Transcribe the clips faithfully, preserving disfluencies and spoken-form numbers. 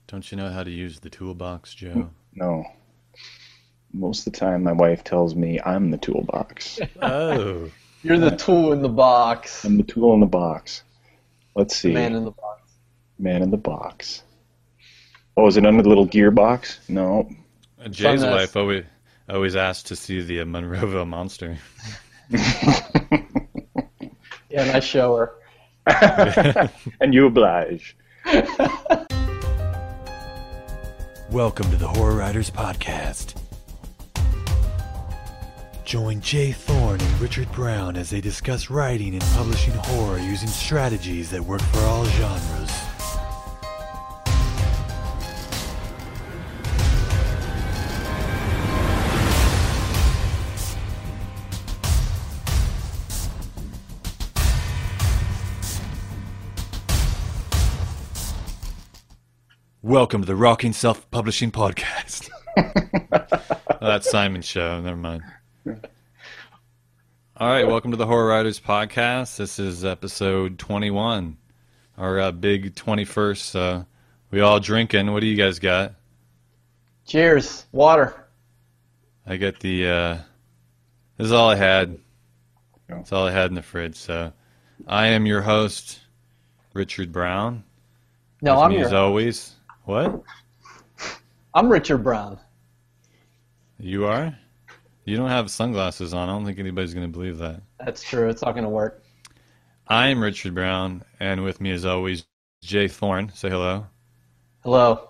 Don't you know how to use the toolbox, Joe? No. Most of the time, my wife tells me I'm the toolbox. Oh. You're the tool in the box. I'm the tool in the box. Let's see. The man in the box. Man in the box. Oh, is it under the little gearbox? No. Jay's Fun wife always always asked to see the uh, Monroeville Monster. Yeah, and I show her. And you oblige. Welcome to the Horror Writers Podcast. Join Jay Thorne and Richard Brown as they discuss writing and publishing horror using strategies that work for all genres. Welcome to the Rocking Self-Publishing Podcast. Oh, that's Simon's show. Never mind. All right, welcome to the Horror Writers Podcast. This is episode twenty-one, our uh, big twenty-first. Uh, we all drinking. What do you guys got? Cheers. Water. I got the. Uh, this is all I had. That's all I had in the fridge. So, I am your host, Richard Brown. No, With I'm me your as always. What? I'm Richard Brown. You are? You don't have sunglasses on. I don't think anybody's going to believe that. That's true. It's not going to work. I am Richard Brown, and with me as always, Jay Thorne. Say hello. Hello.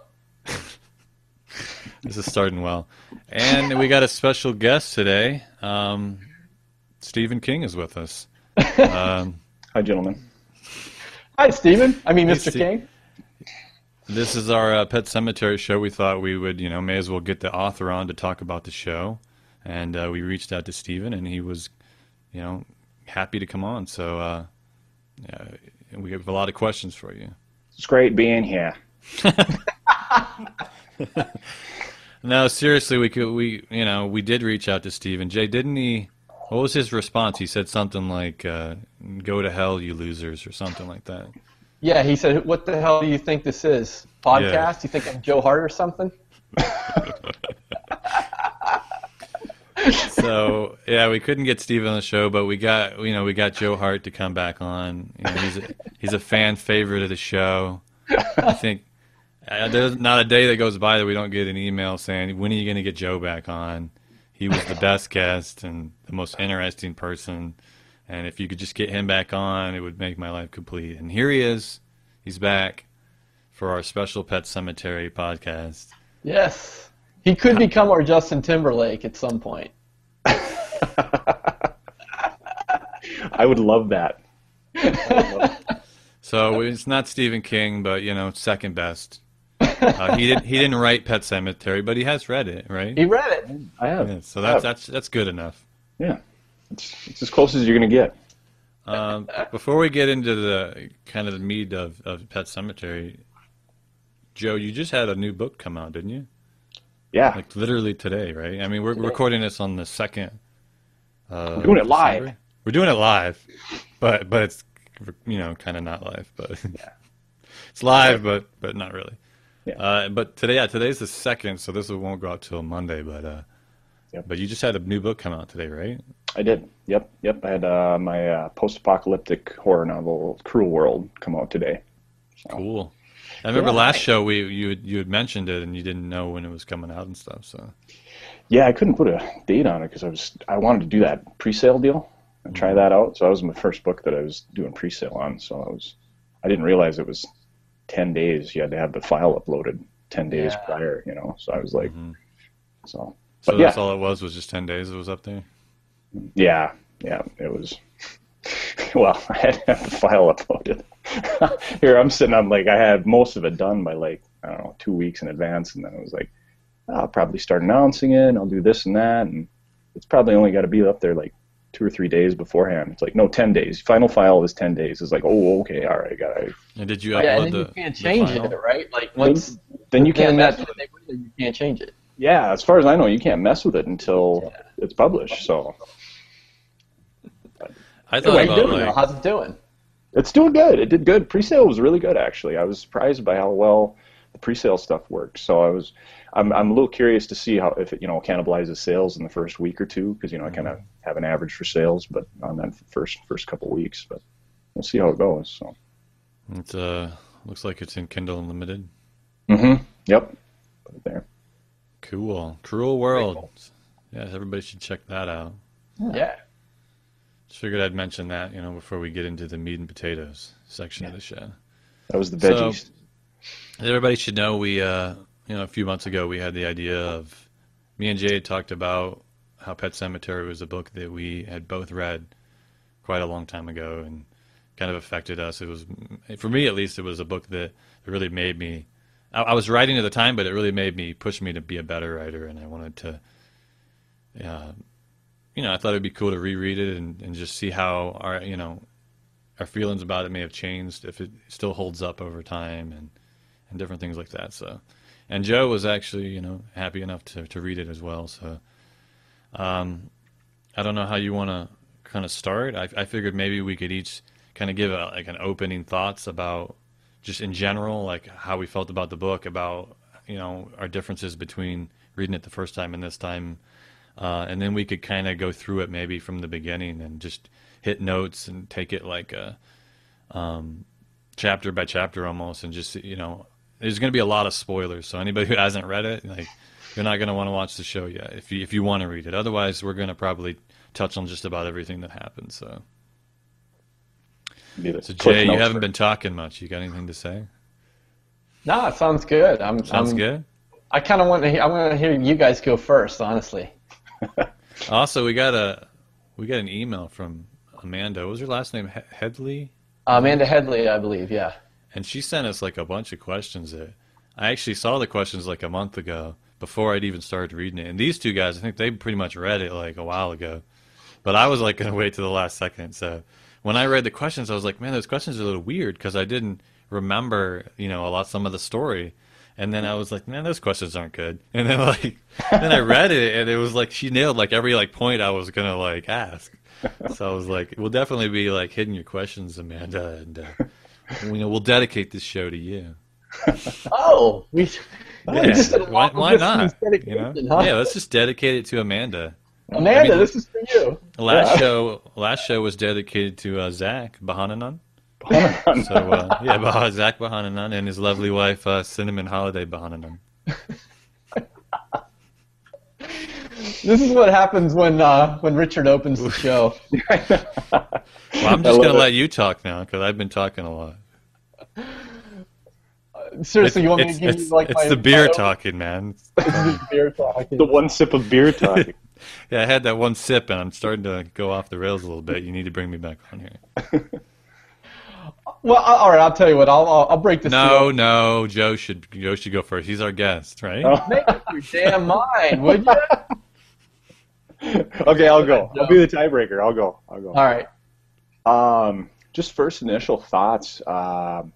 This is starting well. And we got a special guest today. Um, Stephen King is with us. Um, Hi, gentlemen. Hi, Stephen. I mean, Hey, Mister Ste- King. this is our uh, Pet Cemetery show. We thought we would, you know, may as well get the author on to talk about the show. And uh, we reached out to Stephen, and he was, you know, happy to come on. So uh, yeah, we have a lot of questions for you. It's great being here. No, seriously, we could, we, you know, we did reach out to Stephen. Jay, didn't he? What was his response? He said something like, uh, "Go to hell, you losers," or something like that. Yeah, he said, what the hell do you think this is? Podcast? Yeah. You think I'm Joe Hart or something? So yeah, we couldn't get Steve on the show, but we got you know we got Joe Hart to come back on. You know, he's a, he's a fan favorite of the show. I think uh, there's not a day that goes by that we don't get an email saying, "When are you going to get Joe back on? He was the best guest and the most interesting person, and if you could just get him back on, it would make my life complete." And here he is. He's back for our special Pet Cemetery podcast. Yes. He could become our Justin Timberlake at some point. I would love that. So it's not Stephen King, but you know, second best. Uh, he didn't. He didn't write Pet Cemetery, but he has read it, right? He read it. I have. Yeah, so I that's have. that's that's good enough. Yeah. It's, it's as close as you're going to get. Um, before we get into the kind of the meat of, of Pet Cemetery, Joe, you just had a new book come out, didn't you? Yeah. Like literally today, right? I mean, we're Today. recording this on the second. Uh, We're doing it live. December. We're doing it live, but but it's you know kind of not live, but Yeah. it's live, but but not really. Yeah. Uh, but today, yeah, today's the second, so this won't go out till Monday. But uh, Yep. but you just had a new book come out today, right? I did. Yep. Yep. I had uh, my uh, post-apocalyptic horror novel, Cruel World, come out today. So, Cool. I remember Yeah. last show we you had, you had mentioned it and you didn't know when it was coming out and stuff. So Yeah, I couldn't put a date on it because I was I wanted to do that pre-sale deal and try that out. So that was my first book that I was doing pre-sale on. So I was I didn't realize it was ten days. You had to have the file uploaded ten days Yeah. prior. You know, so I was like, Mhm. so. so But that's yeah, all it was was just ten days. It was up there. yeah, yeah. It was. Well, I had to have the file uploaded. Here I'm sitting. I'm like, I had most of it done by like I don't know two weeks in advance, and then I was like, I'll probably start announcing it. I'll do this and that, and it's probably only got to be up there like two or three days beforehand. It's like no, ten days. Final file is ten days. It's like, oh, okay, all right, got it. And did you Yeah, upload and then the you can't the change final? it, right? Like once Then you can't that's mess. what they put in, you can't change it. Yeah, as far as I know, you can't mess with it until Yeah. it's published. So I Hey, thought what you about doing now? like How's it doing? it's doing good. It did good. Pre-sale was really good, actually. I was surprised by how well the pre-sale stuff worked. So I was, I'm I'm a little curious to see how if it you know cannibalizes sales in the first week or two, because you know I kind of have an average for sales, but on that first first couple weeks. But we'll see how it goes. So It uh, looks like it's in Kindle Unlimited. mm-hmm. Yep. Put it there. Cool. Cruel World. Cool. Yeah, everybody should check that out. Yeah. Just figured I'd mention that, you know, before we get into the meat and potatoes section Yeah. of the show. That was the So- veggies. Everybody should know we, uh, you know, a few months ago we had the idea of, me and Jay had talked about how Pet Sematary was a book that we had both read quite a long time ago and kind of affected us. It was, for me at least, it was a book that really made me, I, I was writing at the time, but it really made me, push me to be a better writer, and I wanted to, uh, you know, I thought it'd be cool to reread it and, and just see how our, you know, our feelings about it may have changed, if it still holds up over time, and, and different things like that. So, and Joe was actually, you know, happy enough to, to read it as well. So, um, I don't know how you want to kind of start. I, I figured maybe we could each kind of give a, like an opening thoughts about just in general, like how we felt about the book, about, you know, our differences between reading it the first time and this time. Uh, and then we could kind of go through it maybe from the beginning and just hit notes and take it like a um, chapter by chapter almost, and just, you know, there's going to be a lot of spoilers. So anybody who hasn't read it, like, you're not going to want to watch the show yet if you if you want to read it. Otherwise, we're going to probably touch on just about everything that happens. So, Be the so Cliff Jay, you Notes haven't for- been talking much. You got anything to say? No, it sounds good. I'm. Sounds I'm, good. I kind of want to. Hear, I want to hear you guys go first, honestly. Also, we got a we got an email from Amanda. What was her last name? He- Headley. Uh, Amanda Headley, I believe. Yeah. And she sent us like a bunch of questions that I actually saw the questions like a month ago before I'd even started reading it. And these two guys, I think they pretty much read it like a while ago. But I was like going to wait to the last second. So when I read the questions, I was like, man, those questions are a little weird because I didn't remember, you know, a lot, some of the story. And then I was like, man, those questions aren't good. And then like, then I read it and it was like, she nailed like every like point I was going to like ask. So I was like, we'll definitely be like hitting your questions, Amanda. And, uh, you know, we'll dedicate this show to you. Oh, we. we Yeah, just did a why, long why distance not? You know? dedication, huh? Yeah, let's just dedicate it to Amanda. Amanda, I mean- this is for you. Last Yeah. show, last show was dedicated to uh, Zach Bahananan. So uh, yeah, bah- Zach Bahananan and his lovely wife uh, Cinnamon Holiday Bahananan. This is what happens when uh, when Richard opens the show. Well, I'm I just love gonna it. let you talk now because I've been talking a lot. Seriously, you want me it's, to give it's, you like it's my the beer my- talking, man. This is beer talking. The one sip of beer talking. Yeah, I had that one sip and I'm starting to go off the rails a little bit. You need to bring me back on here. Well, I- all right. I'll tell you what. I'll I'll, I'll break this. No, no, Joe should Joe should go first. He's our guest, right? Oh. Make up your damn mind, would you? Okay, I'll go. I'll be the tiebreaker. I'll go. I'll go. All right. Um, just first initial thoughts. Um,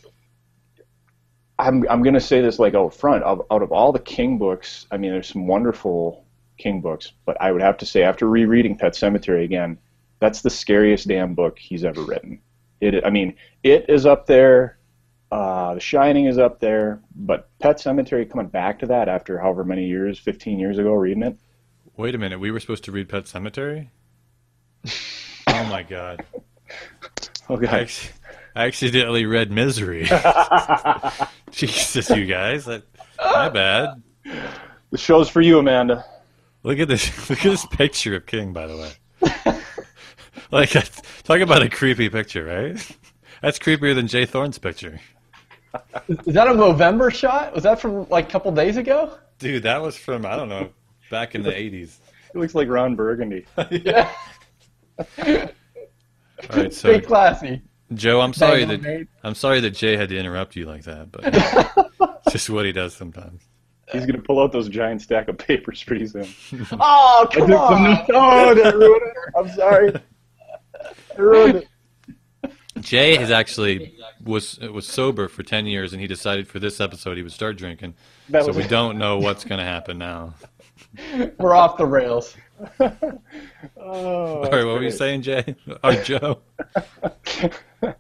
I'm I'm gonna say this like out front. Of, out of all the King books, I mean, there's some wonderful King books, but I would have to say after rereading Pet Sematary again, that's the scariest damn book he's ever written. It, I mean, it is up there. Uh, The Shining is up there, but Pet Sematary, coming back to that after however many years, fifteen years ago, reading it. Wait a minute, we were supposed to read Pet Cemetery? Oh my god. I, Okay. acc- I accidentally read Misery. Jesus, you guys. That, my bad. The show's for you, Amanda. Look at this look at this picture of King, by the way. Like, talk about a creepy picture, right? That's creepier than Jay Thorne's picture. Is that a Movember shot? Was that from like a couple days ago? Dude, that was from, I don't know, back in the eighties. It looks like Ron Burgundy. Yeah. All right, so Pretty classy. Joe, I'm sorry Bang on, that mate. I'm sorry that Jay had to interrupt you like that, but it's just what he does sometimes. He's gonna pull out those giant stack of papers pretty soon. Oh, I come took some on. notes. Oh, did I ruin it? I'm sorry. I ruined it. Jay has actually was was sober for ten years, and he decided for this episode he would start drinking. That So was we don't know what's going to happen now. We're off the rails. Oh, All right, what were you saying, Jay? Or Joe?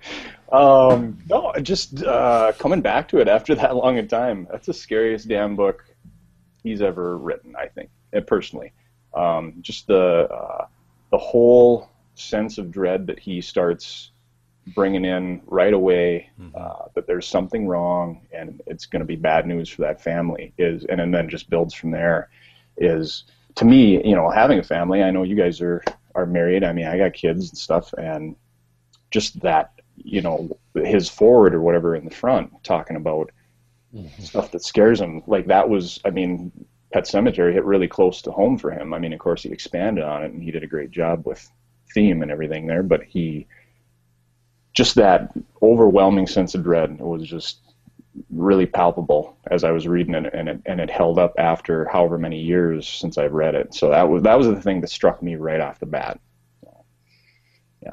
Um, no, just uh, coming back to it after that long a time. That's the scariest damn book he's ever written, I think, uh, personally. Um, just the uh, the whole sense of dread that he starts bringing in right away, mm-hmm. uh, that there's something wrong and it's going to be bad news for that family, is, and, and then just builds from there, is, to me, you know, having a family, I know you guys are, are married. I mean, I got kids and stuff, and just that, you know, his forward or whatever in the front, talking about mm-hmm. stuff that scares him. Like, that was, I mean, Pet Sematary hit really close to home for him. I mean, of course, he expanded on it, and he did a great job with theme and everything there, but he, just that overwhelming sense of dread was just really palpable as I was reading it, and it, and it held up after however many years since I've read it. So that was, that was the thing that struck me right off the bat. So, yeah.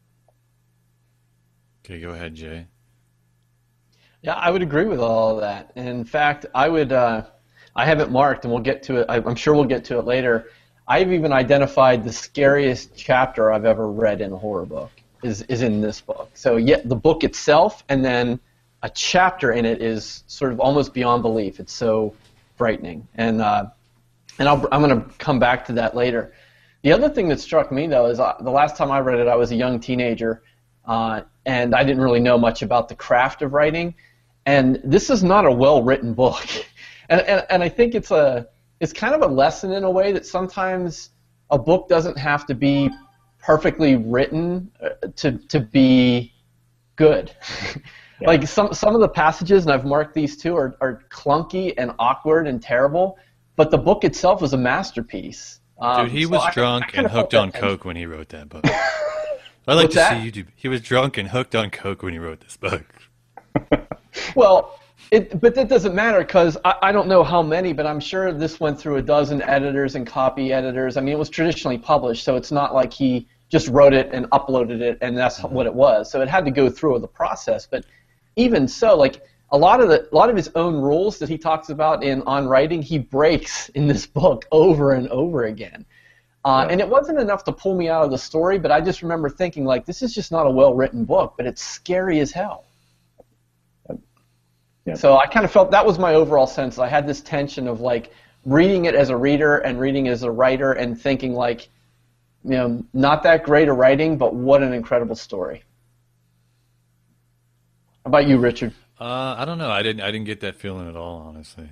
Okay, go ahead, Jay. Yeah, I would agree with all of that. In fact, I would, uh, I have it marked, and we'll get to it. I'm sure we'll get to it later. I've even identified the scariest chapter I've ever read in a horror book is, is in this book. So, yeah, the book itself, and then a chapter in it is sort of almost beyond belief. It's so frightening. And, uh, and I'll, I'm going to come back to that later. The other thing that struck me, though, is uh, the last time I read it, I was a young teenager, uh, and I didn't really know much about the craft of writing. And this is not a well-written book. and, and, and I think it's a... It's kind of a lesson in a way that sometimes a book doesn't have to be perfectly written to to be good. Yeah. Like some some of the passages, and I've marked these too, are, are clunky and awkward and terrible, but the book itself is a masterpiece. Um, Dude, he so was I, drunk I and hooked on tension. coke when he wrote that book. I like What's to that? see you do. He was drunk and hooked on coke when he wrote this book. Well, it, but that doesn't matter because I, I don't know how many, but I'm sure this went through a dozen editors and copy editors. I mean, it was traditionally published, so it's not like he just wrote it and uploaded it and that's mm-hmm. what it was. So it had to go through the process. But even so, like a lot of the a lot of his own rules that he talks about in On Writing, he breaks in this book over and over again. Uh, yeah. And it wasn't enough to pull me out of the story, but I just remember thinking, like, this is just not a well-written book, but it's scary as hell. Yeah. So I kind of felt that was my overall sense. I had this tension of like reading it as a reader and reading as a writer and thinking like, you know, not that great a writing, but what an incredible story. How about you, Richard? Uh, I don't know. I didn't. I didn't get that feeling at all, honestly.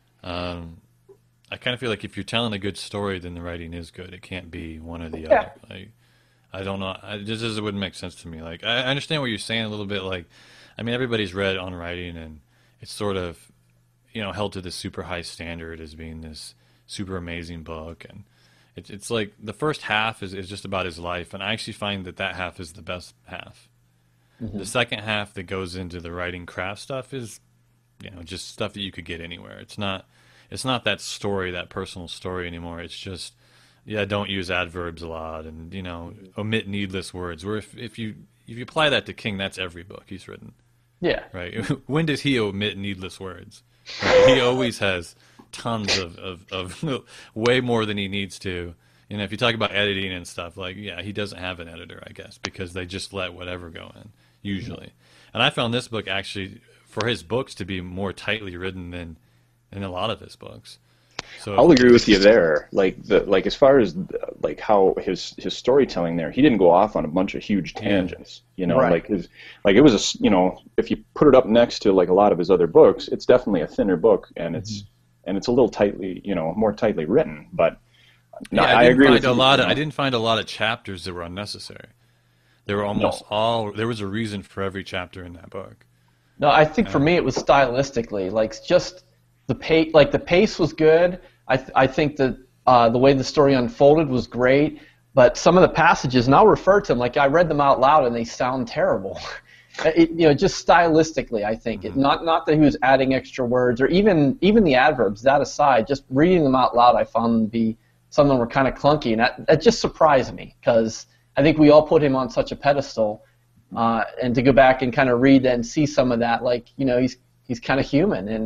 Um, I kind of feel like if you're telling a good story, then the writing is good. It can't be one or the yeah. other. Like, I don't know. I, just it wouldn't make sense to me. Like, I understand what you're saying a little bit. Like, I mean, everybody's read On Writing and it's sort of, you know, held to this super high standard as being this super amazing book. And it's it's like the first half is, is just about his life. And I actually find that that half is the best half. Mm-hmm. The second half that goes into the writing craft stuff is, you know, just stuff that you could get anywhere. It's not, it's not that story, that personal story anymore. It's just, yeah, don't use adverbs a lot and, you know, omit needless words. Where if, if you if you apply that to King, that's every book he's written. Yeah. Right. When does he omit needless words? Right? He always has tons of, of, of way more than he needs to. You know, if you talk about editing and stuff, like, yeah, he doesn't have an editor, I guess, because they just let whatever go in, usually. And I found this book actually, for his books, to be more tightly written than, than a lot of his books. So I'll agree with you there. Like the like as far as like how his his storytelling there, he didn't go off on a bunch of huge tangents. You know, right. like his like it was a you know if you put it up next to like a lot of his other books, it's definitely a thinner book and it's mm-hmm. and it's a little tightly you know more tightly written. But no, yeah, I, I agree find with a you, lot. you Of, know. I didn't find a lot of chapters that were unnecessary. There were almost No. all. There was a reason for every chapter in that book. No, I think for me it was stylistically, like just the pace. Like the pace was good. I th- I think that uh, the way the story unfolded was great, but some of the passages, and I'll refer to them, like I read them out loud and they sound terrible. it, you know, just stylistically, I think mm-hmm. it, not not that he was adding extra words or even even the adverbs. That aside, just reading them out loud, I found them to be some of them were kind of clunky, and that, that just surprised me because I think we all put him on such a pedestal, uh, and to go back and kind of read and see some of that, like you know, he's he's kind of human and.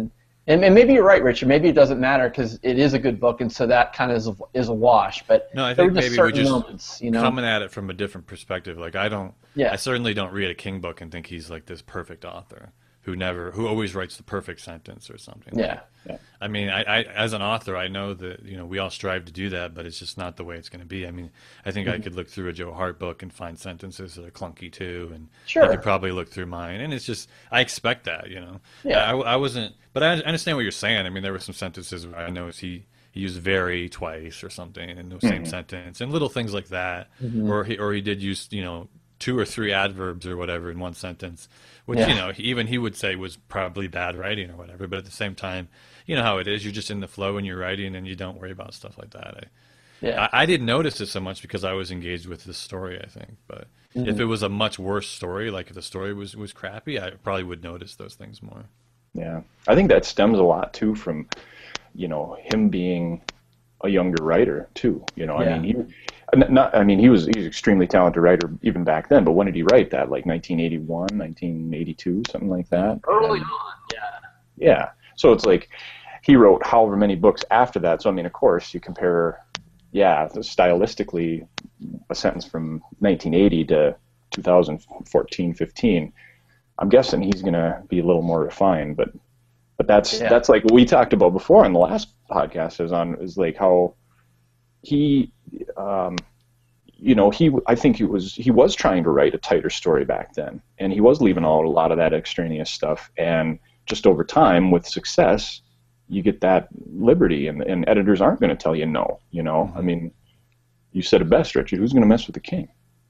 And, and maybe you're right, Richard. Maybe it doesn't matter because it is a good book, and so that kind of is a, is a wash. But no, I there think were just maybe we're certain just moments, you know? coming at it from a different perspective. Like I don't, Yeah. I certainly don't read a King book and think he's like this perfect author who never, who always writes the perfect sentence or something. Yeah. Yeah. I mean, I, I as an author, I know that you know we all strive to do that, but it's just not the way it's going to be. I mean, I think I could look through a Joe Hart book and find sentences that are clunky too, and Sure. I could probably look through mine, and it's just I expect that, you know. Yeah. I, I wasn't, but I understand what you're saying. I mean, there were some sentences where I noticed he. He used very twice or something in the same Mhm. sentence, and little things like that, Mhm. or he or he did use you know two or three adverbs or whatever in one sentence, which Yeah. you know he, even he would say was probably bad writing or whatever. But at the same time, you know how it is. You're just in the flow when you're writing, and you don't worry about stuff like that. I, Yeah. I, I didn't notice it so much because I was engaged with the story, I think. But if Mhm. it was a much worse story, like if the story was was crappy, I probably would notice those things more. Yeah, I think that stems a lot too from, you know, him being a younger writer too. You know, Yeah. I mean, he, not, I mean, he was he was an extremely talented writer even back then. But when did he write that? Like nineteen eighty-one, nineteen eighty-two, something like that. Early And- on, yeah. Yeah. So it's like he wrote however many books after that. So I mean, of course, you compare, yeah, stylistically, a sentence from nineteen eighty to two thousand fourteen, fifteen. I'm guessing he's going to be a little more refined, but but that's Yeah. that's like what we talked about before on the last podcast. Is on is like how he, um, you know, he I think he was he was trying to write a tighter story back then, and he was leaving out a lot of that extraneous stuff. And just over time, with success, you get that liberty, and and editors aren't going to tell you no. You know, Mm-hmm. I mean, you said it best, Richard. Who's going to mess with the king?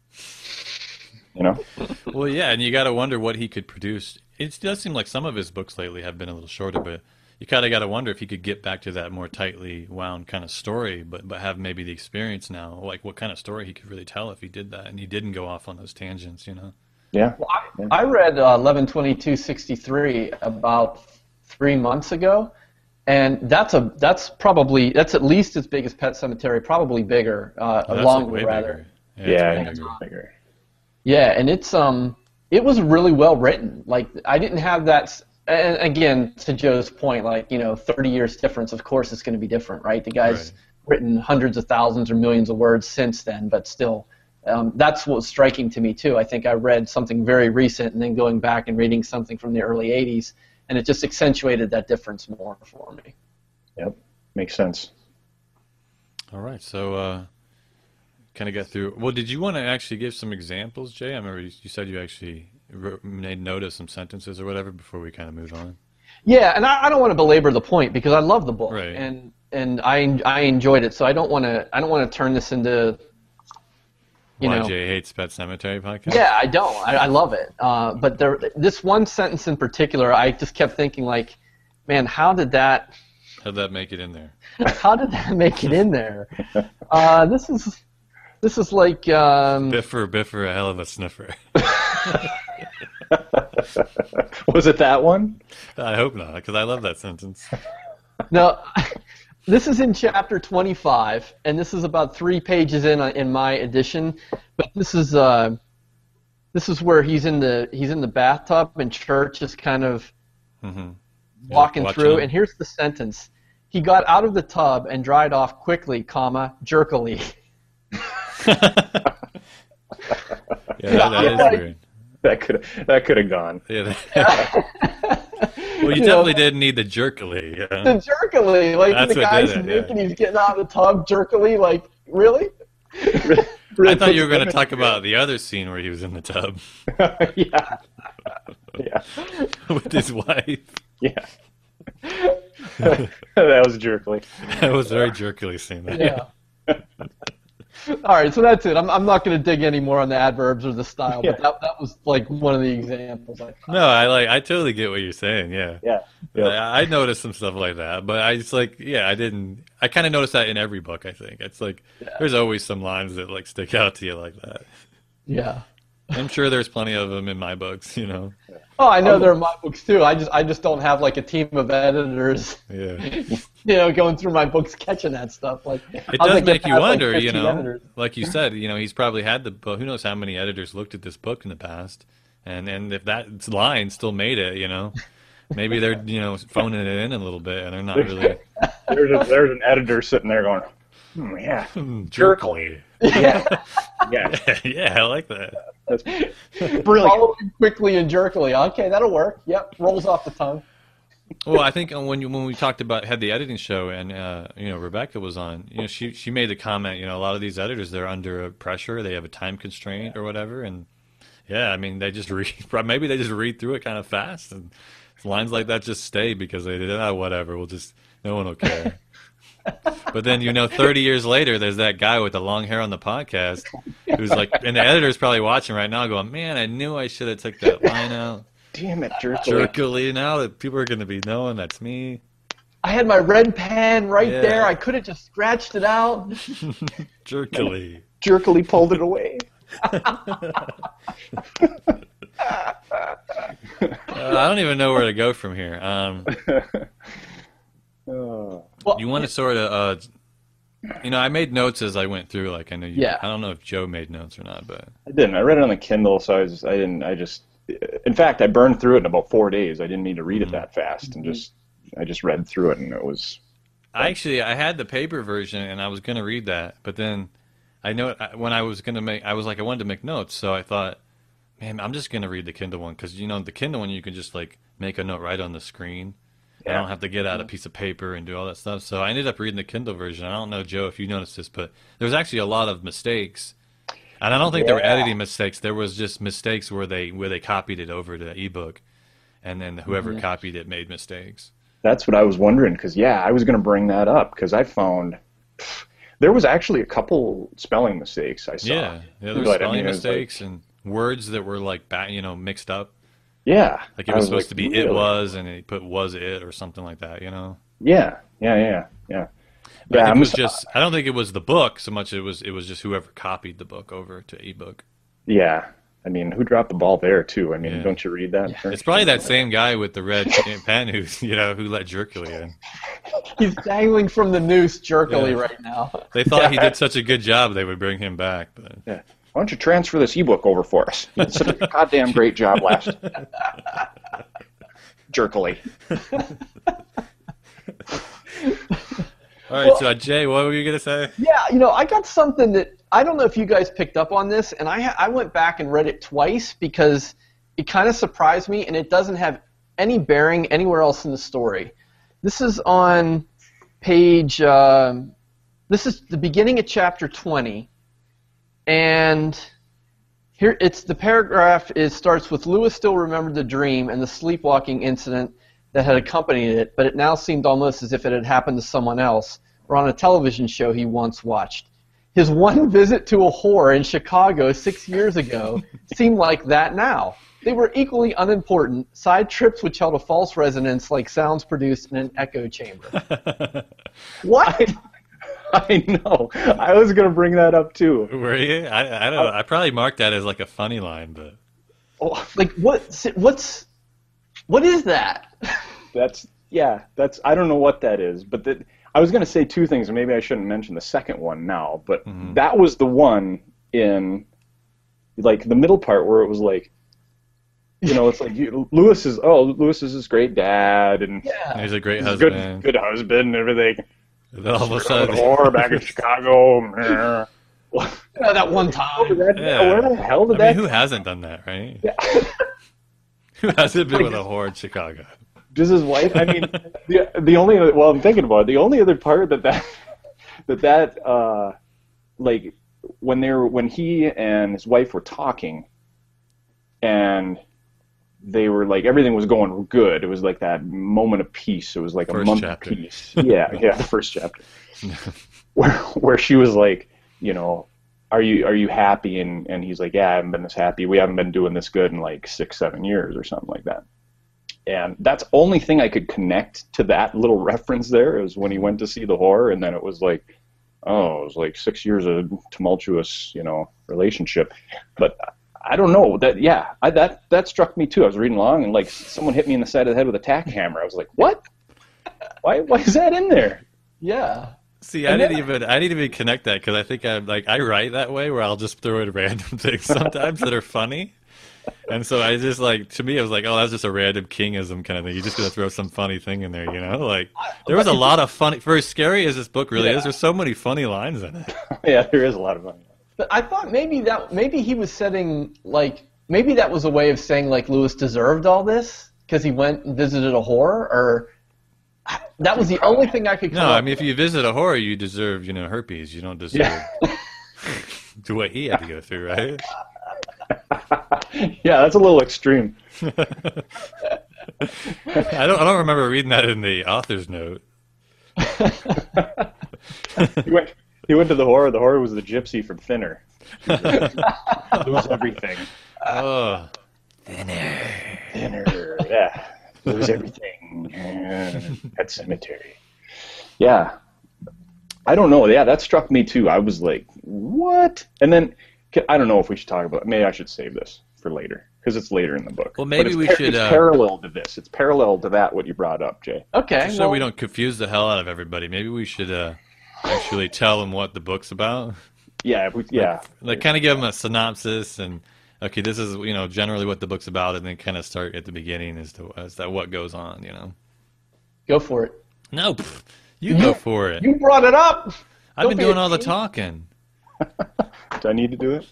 You know. Well, yeah, and you got to wonder what he could produce. It does seem like some of his books lately have been a little shorter, but you kind of got to wonder if he could get back to that more tightly wound kind of story, but but have maybe the experience now, like what kind of story he could really tell if he did that, and he didn't go off on those tangents, you know. Yeah. Well, I, I read uh, eleven twenty-two sixty-three about three months ago, and that's a that's probably that's at least as big as Pet Sematary, probably bigger, uh, Oh, that's longer like way rather. bigger. Yeah, Yeah, it's way it's bigger. bigger. Yeah, and it's um it was really well written. Like I didn't have that. s- And again, to Joe's point, like you know, thirty years difference. Of course, it's going to be different, right? The guy's Right. written hundreds of thousands or millions of words since then, but still, um, that's what was striking to me too. I think I read something very recent, and then going back and reading something from the early eighties, and it just accentuated that difference more for me. Yep. Makes sense. All right, so uh, kind of get through. Well, did you want to actually give some examples, Jay? I remember you, you said you actually wrote, made note of some sentences or whatever before we kind of moved on. Yeah, and I, I don't want to belabor the point because I love the book, Right. and and I I enjoyed it, so I don't want to I don't want to turn this into you Why know. Jay Hates Pet Sematary podcast? Yeah, I don't. I, I love it. Uh, but there, this one sentence in particular, I just kept thinking, like, man, how did that, How'd that make it in there? how did that make it in there? Uh, this is, this is like, um, Biffer, Biffer, a hell of a sniffer. Was it that one? I hope not, because I love that sentence. no, this is in chapter twenty-five, and this is about three pages in in my edition. But this is, uh, this is where he's in the he's in the bathtub, and Church is kind of Mm-hmm. walking Watching through, him. and here's the sentence. He got out of the tub and dried off quickly, comma, jerkily. Yeah, that, that is Yeah. weird. That could that could have gone. Yeah, that- well, you You know, definitely didn't need the jerkily. Yeah. The jerkily, like That's the what guy's did it, naked, yeah. he's getting out of the tub, jerkily, like, really? I thought you were going to talk about the other scene where he was in the tub Yeah. Yeah. with his wife. Yeah. That was jerkily. That was a very jerkily scene. Yeah. All right, so that's it. I'm, I'm not going to dig any more on the adverbs or the style, Yeah. but that, that was like one of the examples. I No, I like. I totally get what you're saying. Yeah. Yeah. But Yep. I, I noticed some stuff like that, but I just like, yeah, I didn't. I kind of noticed that in every book. I think it's like there's always some lines that like stick out to you like that. Yeah. I'm sure there's plenty of them in my books. You know. Oh, I know they're in my books too. I just I just don't have like a team of editors, Yeah. you know, going through my books catching that stuff. Like It how'd does they get make you past, like, wonder, you fifty know, editors? like you said, you know, he's probably had the book. Who knows how many editors looked at this book in the past, and and if that line still made it, you know, maybe they're you know phoning it in a little bit, and they're not really. There's a, there's an editor sitting there going, hmm, yeah, jerkily. yeah, yeah, Yeah, I like that. that's brilliant. Following quickly and jerkily. Okay, that'll work. Yep, rolls off the tongue. Well, I think when you, when we talked about had the editing show and uh, you know Rebecca was on, you know she she made the comment, you know a lot of these editors they're under pressure, they have a time constraint or whatever, and yeah, I mean they just read maybe they just read through it kind of fast, and lines like that just stay because they did ah, whatever, we'll just no one will care. But then you know thirty years later, there's that guy with the long hair on the podcast who's like, and the editor's probably watching right now, going, man, I knew I should have took that line out. Damn it, jerkily. Jerkily, now that people are going to be knowing that's me. I had my red pen right Yeah. there. I could have just scratched it out. Jerkily. Jerkily pulled it away. Uh, I don't even know where to go from here. Um, Oh. Well, you want to sort of, uh, you know, I made notes as I went through. Like I know you. Yeah. I don't know if Joe made notes or not, but I didn't. I read it on the Kindle, so I was. I didn't. I just. In fact, I burned through it in about four days. I didn't need to read it that fast, and just. I just read through it, and it was. I actually I had the paper version and I was going to read that, but then I know when I was going to make, I was like I wanted to make notes, so I thought, man, I'm just going to read the Kindle one because you know the Kindle one you can just like make a note right on the screen. Yeah. I don't have to get out a piece of paper and do all that stuff. So I ended up reading the Kindle version. I don't know, Joe, if you noticed this, but there was actually a lot of mistakes. And I don't think Yeah. they were editing mistakes. There was just mistakes where they where they copied it over to ebook, and then whoever Mhm. copied it made mistakes. That's what I was wondering, because yeah, I was going to bring that up because I found there was actually a couple spelling mistakes I saw. Yeah, yeah, there were But, I spelling mean, it was like- mistakes and words that were like ba- you know mixed up. Yeah, Like it I was supposed like, to be really? it was, and it put was it or something like that. You know. Yeah, yeah, yeah, yeah. But Yeah, I think I'm it was s- just. I don't think it was the book so much. It was. It was just whoever copied the book over to ebook. Yeah, I mean, who dropped the ball there too? I mean, Yeah. don't you read that? Yeah. first? It's probably that same guy with the red pen who you know who let Jerkily in. He's dangling from the noose jerkily Yeah. right now. They thought he did such a good job they would bring him back, but Yeah. Why don't you transfer this ebook over for us? You did such a goddamn great job last. Jerkily. all right. So uh, Jay, what were you gonna say? Yeah, you know, I got something that I don't know if you guys picked up on this, and I ha- I went back and read it twice because it kind of surprised me, and it doesn't have any bearing anywhere else in the story. This is on page. Um, this is the beginning of chapter twenty, and here it's the paragraph. Is starts with Lewis still remembered the dream and the sleepwalking incident that had accompanied it, but it now seemed almost as if it had happened to someone else or on a television show he once watched. His one visit to a whore in Chicago six years ago seemed like that now. They were equally unimportant, side trips which held a false resonance like sounds produced in an echo chamber. What? I know. I was going to bring that up too. Were you? I I don't know. I probably marked that as like a funny line, but Oh, Like, what? What's... What is that? that's yeah. That's I don't know what that is, but that I was going to say two things, and maybe I shouldn't mention the second one now. But Mhm. that was the one in like the middle part where it was like, you know, it's like you, Lewis is oh Lewis is this great dad and Yeah. he's a great he's a good husband. good husband and everything. And then all of a Good sudden, whore back in Chicago. Yeah, that one time. Yeah. Where the hell I did mean, that? who hasn't done that, right? Yeah. Who hasn't been with a whore in Chicago? Does his wife? I mean, the the only well, I'm thinking about it. The only other part that that that that uh, like when they were when he and his wife were talking, and they were like everything was going good. It was like that moment of peace. It was like a First month chapter. of peace. Yeah, yeah, the first chapter, where where she was like, you know, are you are you happy? And and he's like, yeah, I haven't been this happy. We haven't been doing this good in like six, seven years or something like that. And that's the only thing I could connect to that little reference there is when he went to see the whore, and then it was like, oh, it was like six years of tumultuous, you know, relationship. But I don't know that. Yeah, I, that that struck me too. I was reading along, and like someone hit me in the side of the head with a tack hammer. I was like, what? Why? Why is that in there? Yeah. See, I And didn't then- even I didn't even connect that because I think I like I write that way where I'll just throw in random things sometimes that are funny, And so I just like, to me, I was like, oh, that's just a random kingism kind of thing. You're just gonna throw some funny thing in there, you know? Like there was a lot of funny. For as scary as this book really Yeah. is, there's so many funny lines in it. Yeah, there is a lot of fun. But I thought maybe that maybe he was setting like maybe that was a way of saying like Lewis deserved all this because he went and visited a whore, or that was the only thing I could come No, up I mean, if you visit a horror, you deserve, you know, herpes. You don't deserve Yeah. to what he had to go through, right? Yeah, that's a little extreme. I don't. I don't remember reading that in the author's note. He went, he went to the horror. The horror was the gypsy from Thinner. Lose everything. Oh, Thinner. Yeah. Lose everything. Yeah. Pet Cemetery. Yeah. I don't know. Yeah, that struck me too. I was like, what? And then, I don't know if we should talk about it. Maybe I should save this for later because it's later in the book. Well, maybe But it's we par- should, It's uh, parallel to this. It's parallel to that, what you brought up, Jay. Okay, so well, we don't confuse the hell out of everybody. Maybe we should uh, actually tell them what the book's about. Yeah. We, yeah. Like, kind of give them a synopsis and okay, this is you know generally what the book's about, and then kind of start at the beginning as to as to what goes on. You know. go for it. No, pff, you go for it. You brought it up. I've Don't been be doing a all the team. talking. Do I need to do it?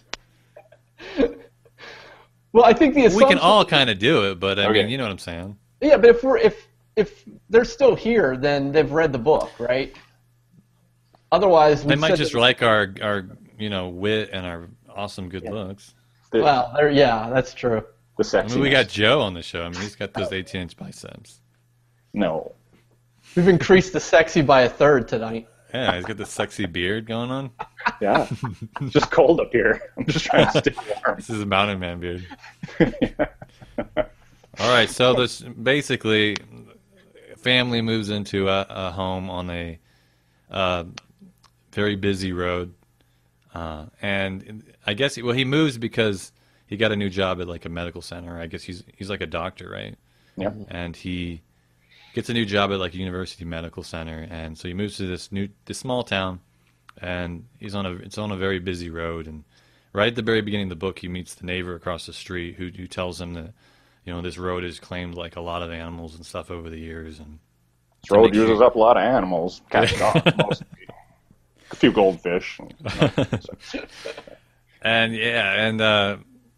Well, I think the We assumption. can all kind of do it, but I Okay. mean, you know what I'm saying. Yeah, but if we're if if they're still here, then they've read the book, right? Otherwise, we They might said just that- like our our you know wit and our awesome good looks. The, Well, there, yeah, that's true. the I sexy. mean, we got Joe on the show. I mean, he's got those eighteen inch biceps. No. We've increased the sexy by a third tonight. Yeah, he's got the sexy beard going on. Yeah. It's just cold up here. I'm just trying to stay warm. This is a mountain man beard. All right, so this basically, family moves into a, a home on a uh, very busy road, uh, and I guess he, well he moves because he got a new job at like a medical center. I guess he's he's like a doctor, right? Yep. And he gets a new job at like a university medical center, and so he moves to this new this small town, and he's on a it's on a very busy road, and right at the very beginning of the book, he meets the neighbor across the street who who tells him that you know this road has claimed like a lot of animals and stuff over the years, and This road make sure- uses up a lot of animals. Catch dogs, mostly. A few goldfish. And, you know, so- and yeah, and uh,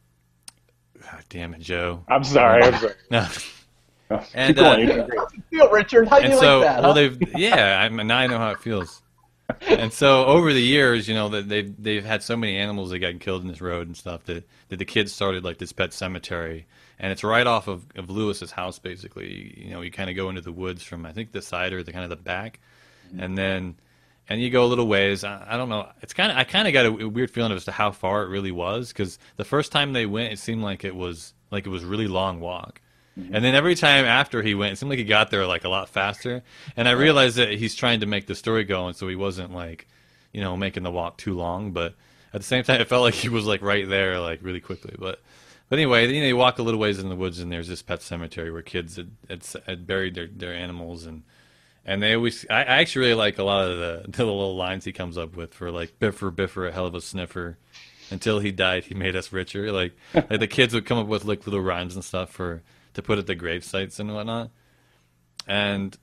God damn it, Joe. I'm sorry. I'm sorry. No. No, And, keep going. uh, You're doing great. Feel, Richard? How do And you so, like that? well, huh? they've yeah. I mean, now I know how it feels. And so, over the years, you know, that they've they've had so many animals that got killed in this road and stuff that, that the kids started like this pet cemetery, and it's right off of, of Lewis's house, basically. You know, you kind of go into the woods from I think the side or the kind of the back, and then and you go a little ways. I, I don't know. It's kind of I kind of got a, a weird feeling as to how far it really was because the first time they went, it seemed like it was like it was a really long walk. And then every time after he went, it seemed like he got there like a lot faster. And I realized that he's trying to make the story go, and so he wasn't like, you know, making the walk too long. But at the same time, it felt like he was like right there, like really quickly. But but anyway, you know, you walk a little ways in the woods, and there's this pet cemetery where kids had, had, had buried their, their animals, and and they always. I, I actually really like a lot of the, the little lines he comes up with for like Biffer Biffer, a hell of a sniffer. Until he died, he made us richer. Like like the kids would come up with like little rhymes and stuff for. To put at the grave sites and whatnot, and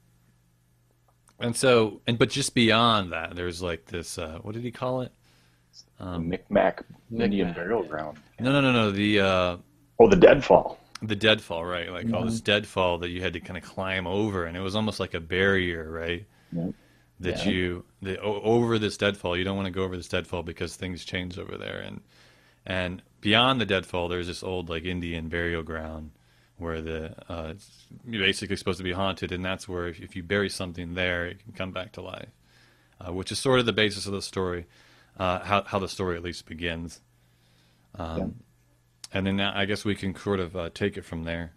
and so and but just beyond that, there's like this. Uh, what did he call it? Um, Micmac Indian Micmac, burial yeah. ground. no, no, no, no. The uh, Oh, the deadfall. the deadfall, right? Like all this deadfall that you had to kind of climb over, and it was almost like a barrier, right? Yep. That Yeah. you the o- over this deadfall, you don't want to go over this deadfall because things change over there, and and beyond the deadfall, there's this old like Indian burial ground. Where the uh, it's basically supposed to be haunted, and that's where if, if you bury something there, it can come back to life, uh, which is sort of the basis of the story, uh, how how the story at least begins, um, Yeah. and then now I guess we can sort of uh, take it from there.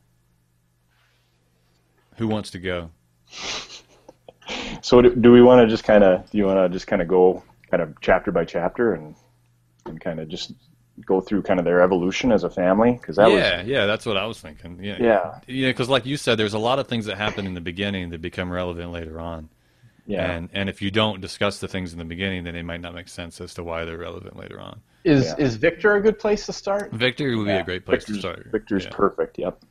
Who wants to go? So do, do we want to just kind of? Do you want to just kind of go kind of chapter by chapter and and kind of just go through kind of their evolution as a family? Because that yeah, was yeah, that's what I was thinking. Yeah, yeah. yeah, because like you said, there's a lot of things that happen in the beginning that become relevant later on. Yeah. And and if you don't discuss the things in the beginning, then it might not make sense as to why they're relevant later on. Is Yeah. is Victor a good place to start? Victor would be Yeah. a great place Victor's, to start. Victor's Yeah. perfect. Yep.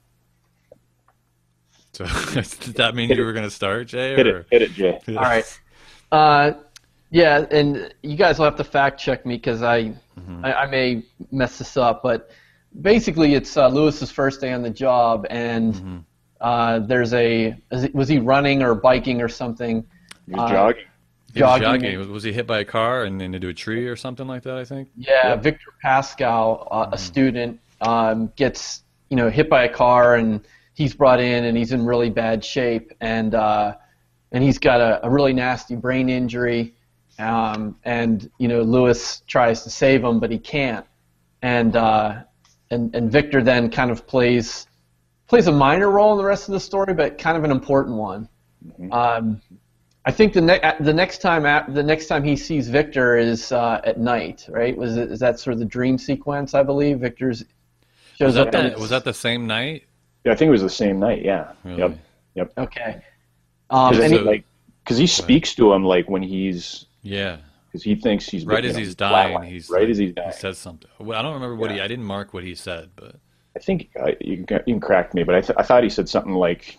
So does that mean Hit you it. were going to start, Jay? Hit or? it. Hit it, Jay. All right. Uh, yeah, and you guys will have to fact check me because I, Mhm. I I may mess this up, but basically it's uh, Lewis's first day on the job, and Mhm. uh, there's a is it- was he running or biking or something? He was Uh, jogging. He was Jogging. jogging. Was, was he hit by a car and then into a tree or something like that? I think. Yeah, Yep. Victor Pascal, uh, Mm-hmm. a student, um, gets you know hit by a car, and he's brought in, and he's in really bad shape, and uh, and he's got a, a really nasty brain injury, um, and you know Lewis tries to save him, but he can't, and uh, and and Victor then kind of plays plays a minor role in the rest of the story, but kind of an important one. Mhm. Um, I think the next the next time at, the next time he sees Victor is uh, at night, right? Was it, is that sort of the dream sequence? I believe Victor's shows Was that, up. on the, his- was that the same night? Yeah, I think it was the same night. Yeah. Really? Yep. okay? Um, Because and he, So- like, because he speaks to him like when he's, Yeah. because he thinks he's Right you as know, he's dying, flatlined, he's right like- as he's dying. he says something. Well, I don't remember what he. Yeah. I didn't mark what he said, but I think uh, you can you can correct me, but I th- I thought he said something like,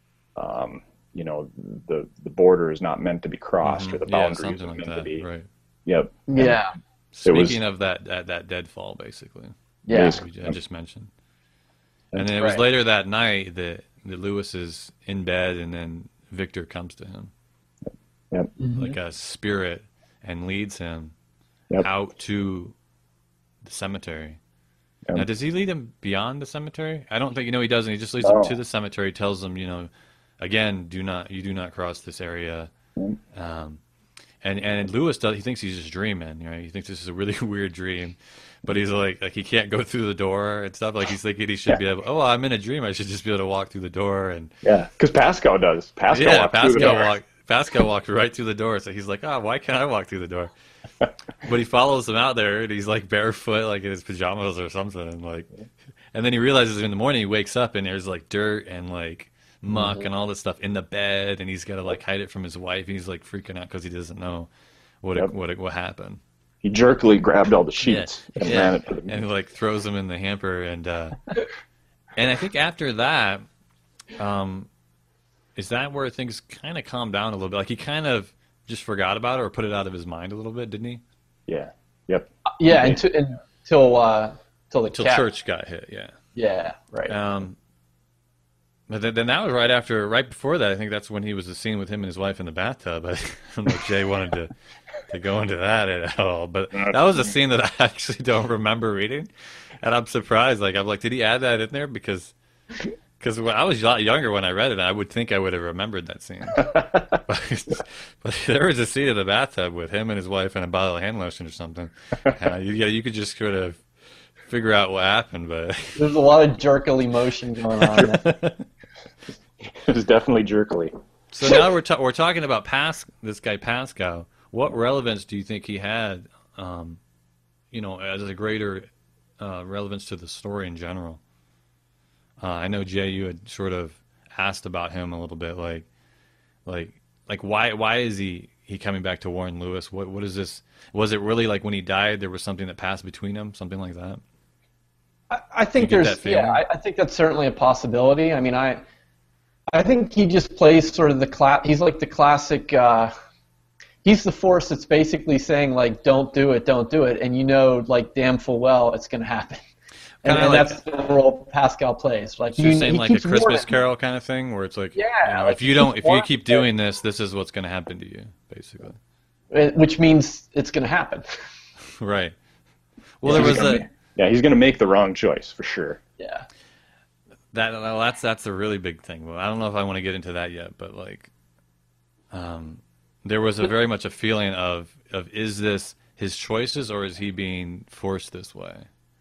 um, you know, the the border is not meant to be crossed, or the Mhm. yeah, boundaries something are like meant that. to be. Right. Yep. yeah, It Speaking was- of that, that that deadfall, basically, yeah, Basically. we, I just mentioned. That's And then it was right. later that night that, that Lewis is in bed, and then Victor comes to him Yep. Mhm. like a spirit and leads him Yep. out to the cemetery. Yep. Now, does he lead him beyond the cemetery? I don't think. You know, he doesn't. He just leads No. him to the cemetery. Tells him, you know, again, do not you do not cross this area. Yep. Um, and and Lewis does. He thinks he's just dreaming. Right? He thinks this is a really weird dream, but he's like like he can't go through the door and stuff. Like he's thinking he should Yeah. be able. Oh, I'm in a dream. I should just be able to walk through the door. And Yeah, because Pascal does. Pascal yeah, walked through the Pascal door. walked. Pascal walked right through the door. So he's like, oh, why can't I walk through the door? But he follows him out there, and he's like barefoot, like in his pajamas or something, and like, and then he realizes in the morning he wakes up and there's like dirt and like muck Mm-hmm. and all this stuff in the bed, and he's got to like hide it from his wife. And he's like freaking out because he doesn't know what Yep. it, what it, what happened. He jerkily grabbed all the sheets Yeah. and Yeah. ran it to the And like throws them in the hamper, and uh, and I think after that, um, is that where things kind of calmed down a little bit? Like he kind of just forgot about it or put it out of his mind a little bit, didn't he? Yeah. Yep. yeah, Okay. until until uh, until the Till cat. church got hit, yeah. Yeah, right. Um, but then, then that was right after, right before that. I think that's when he was the scene with him and his wife in the bathtub. I don't know if Jay wanted to, to go into that at all, but that was a scene that I actually don't remember reading, and I'm surprised. Like I'm like, did he add that in there? Because because when I was a lot younger when I read it, I would think I would have remembered that scene. but, but there was a scene in the bathtub with him and his wife and a bottle of hand lotion or something. Uh, you, yeah, you could just sort of figure out what happened, but. There's a lot of jerkily motion going on. there. It was definitely jerkily. So now we're ta- we're talking about Pas- this guy Pascal. What relevance do you think he had, um, you know, as a greater uh, relevance to the story in general? Uh, I know Jay, you had sort of asked about him a little bit, like, like, like why why is he he coming back to Warren Lewis? What what is this? Was it really like when he died there was something that passed between them, something like that? I, I think You get there's that feeling? yeah, I, I think that's certainly a possibility. I mean, I I think he just plays sort of the cla- he's like the classic uh, he's the force that's basically saying like don't do it, don't do it, and you know like damn full well it's going to happen. And, Kinda and like- that's the role Pascal plays. Like So you're you, saying he like a keeps Christmas warning. Carol kind of thing, where it's like, Yeah, you know, like if you he don't, keeps if you warning keep you. doing this, this is what's going to happen to you, basically. Uh, which means it's going to happen. Right. Well, Yeah, there he's was gonna a ma- yeah, he's going to make the wrong choice for sure. Yeah. that well, that's that's a really big thing. Well, I don't know if I want to get into that yet, but like, um, there was a very much a feeling of of is this his choices or is he being forced this way?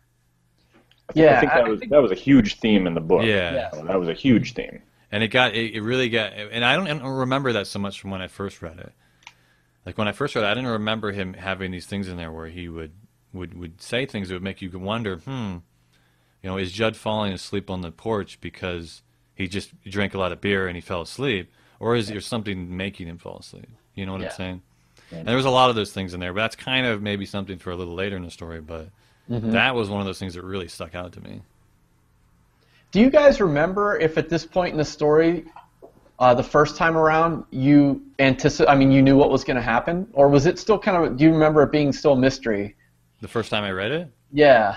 Yeah. I think that I was think- that was a huge theme in the book. Yeah. Yeah. That was a huge theme. And it got it, it really got, and I don't, I don't remember that so much from when I first read it. Like when I first read it, I didn't remember him having these things in there where he would would would say things that would make you wonder, hmm, you know, is Judd falling asleep on the porch because he just drank a lot of beer and he fell asleep, or is there something making him fall asleep? You know what Yeah. I'm saying? And there was a lot of those things in there, but that's kind of maybe something for a little later in the story. But Mm-hmm. that was one of those things that really stuck out to me. Do you guys remember if at this point in the story, uh, the first time around, you anticipate? I mean, you knew what was going to happen, or was it still kind of? Do you remember it being still a mystery? The first time I read it, Yeah.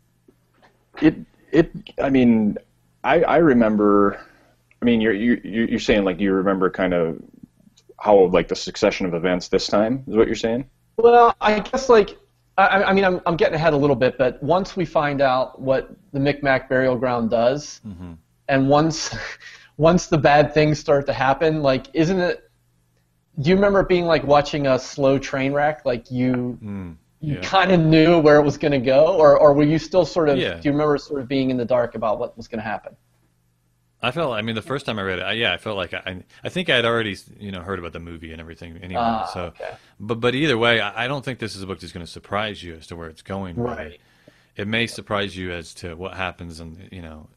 It it. I mean, I I remember. I mean, you're you you're saying like you remember kind of how like the succession of events this time is what you're saying? Well, I guess like I, I mean I'm I'm getting ahead a little bit, but once we find out what the Micmac burial ground does, mm-hmm. and once once the bad things start to happen, like isn't it? Do you remember it being like watching a slow train wreck? Like you mm, you yeah. kind of knew where it was going to go, or or were you still sort of? Yeah. Do you remember sort of being in the dark about what was going to happen? I felt. I mean, the first time I read it, I, yeah, I felt like I. I think I had already, you know, heard about the movie and everything anyway. Ah, so, okay. but but either way, I, I don't think this is a book that's going to surprise you as to where it's going. Right. It may surprise you as to what happens, and you know,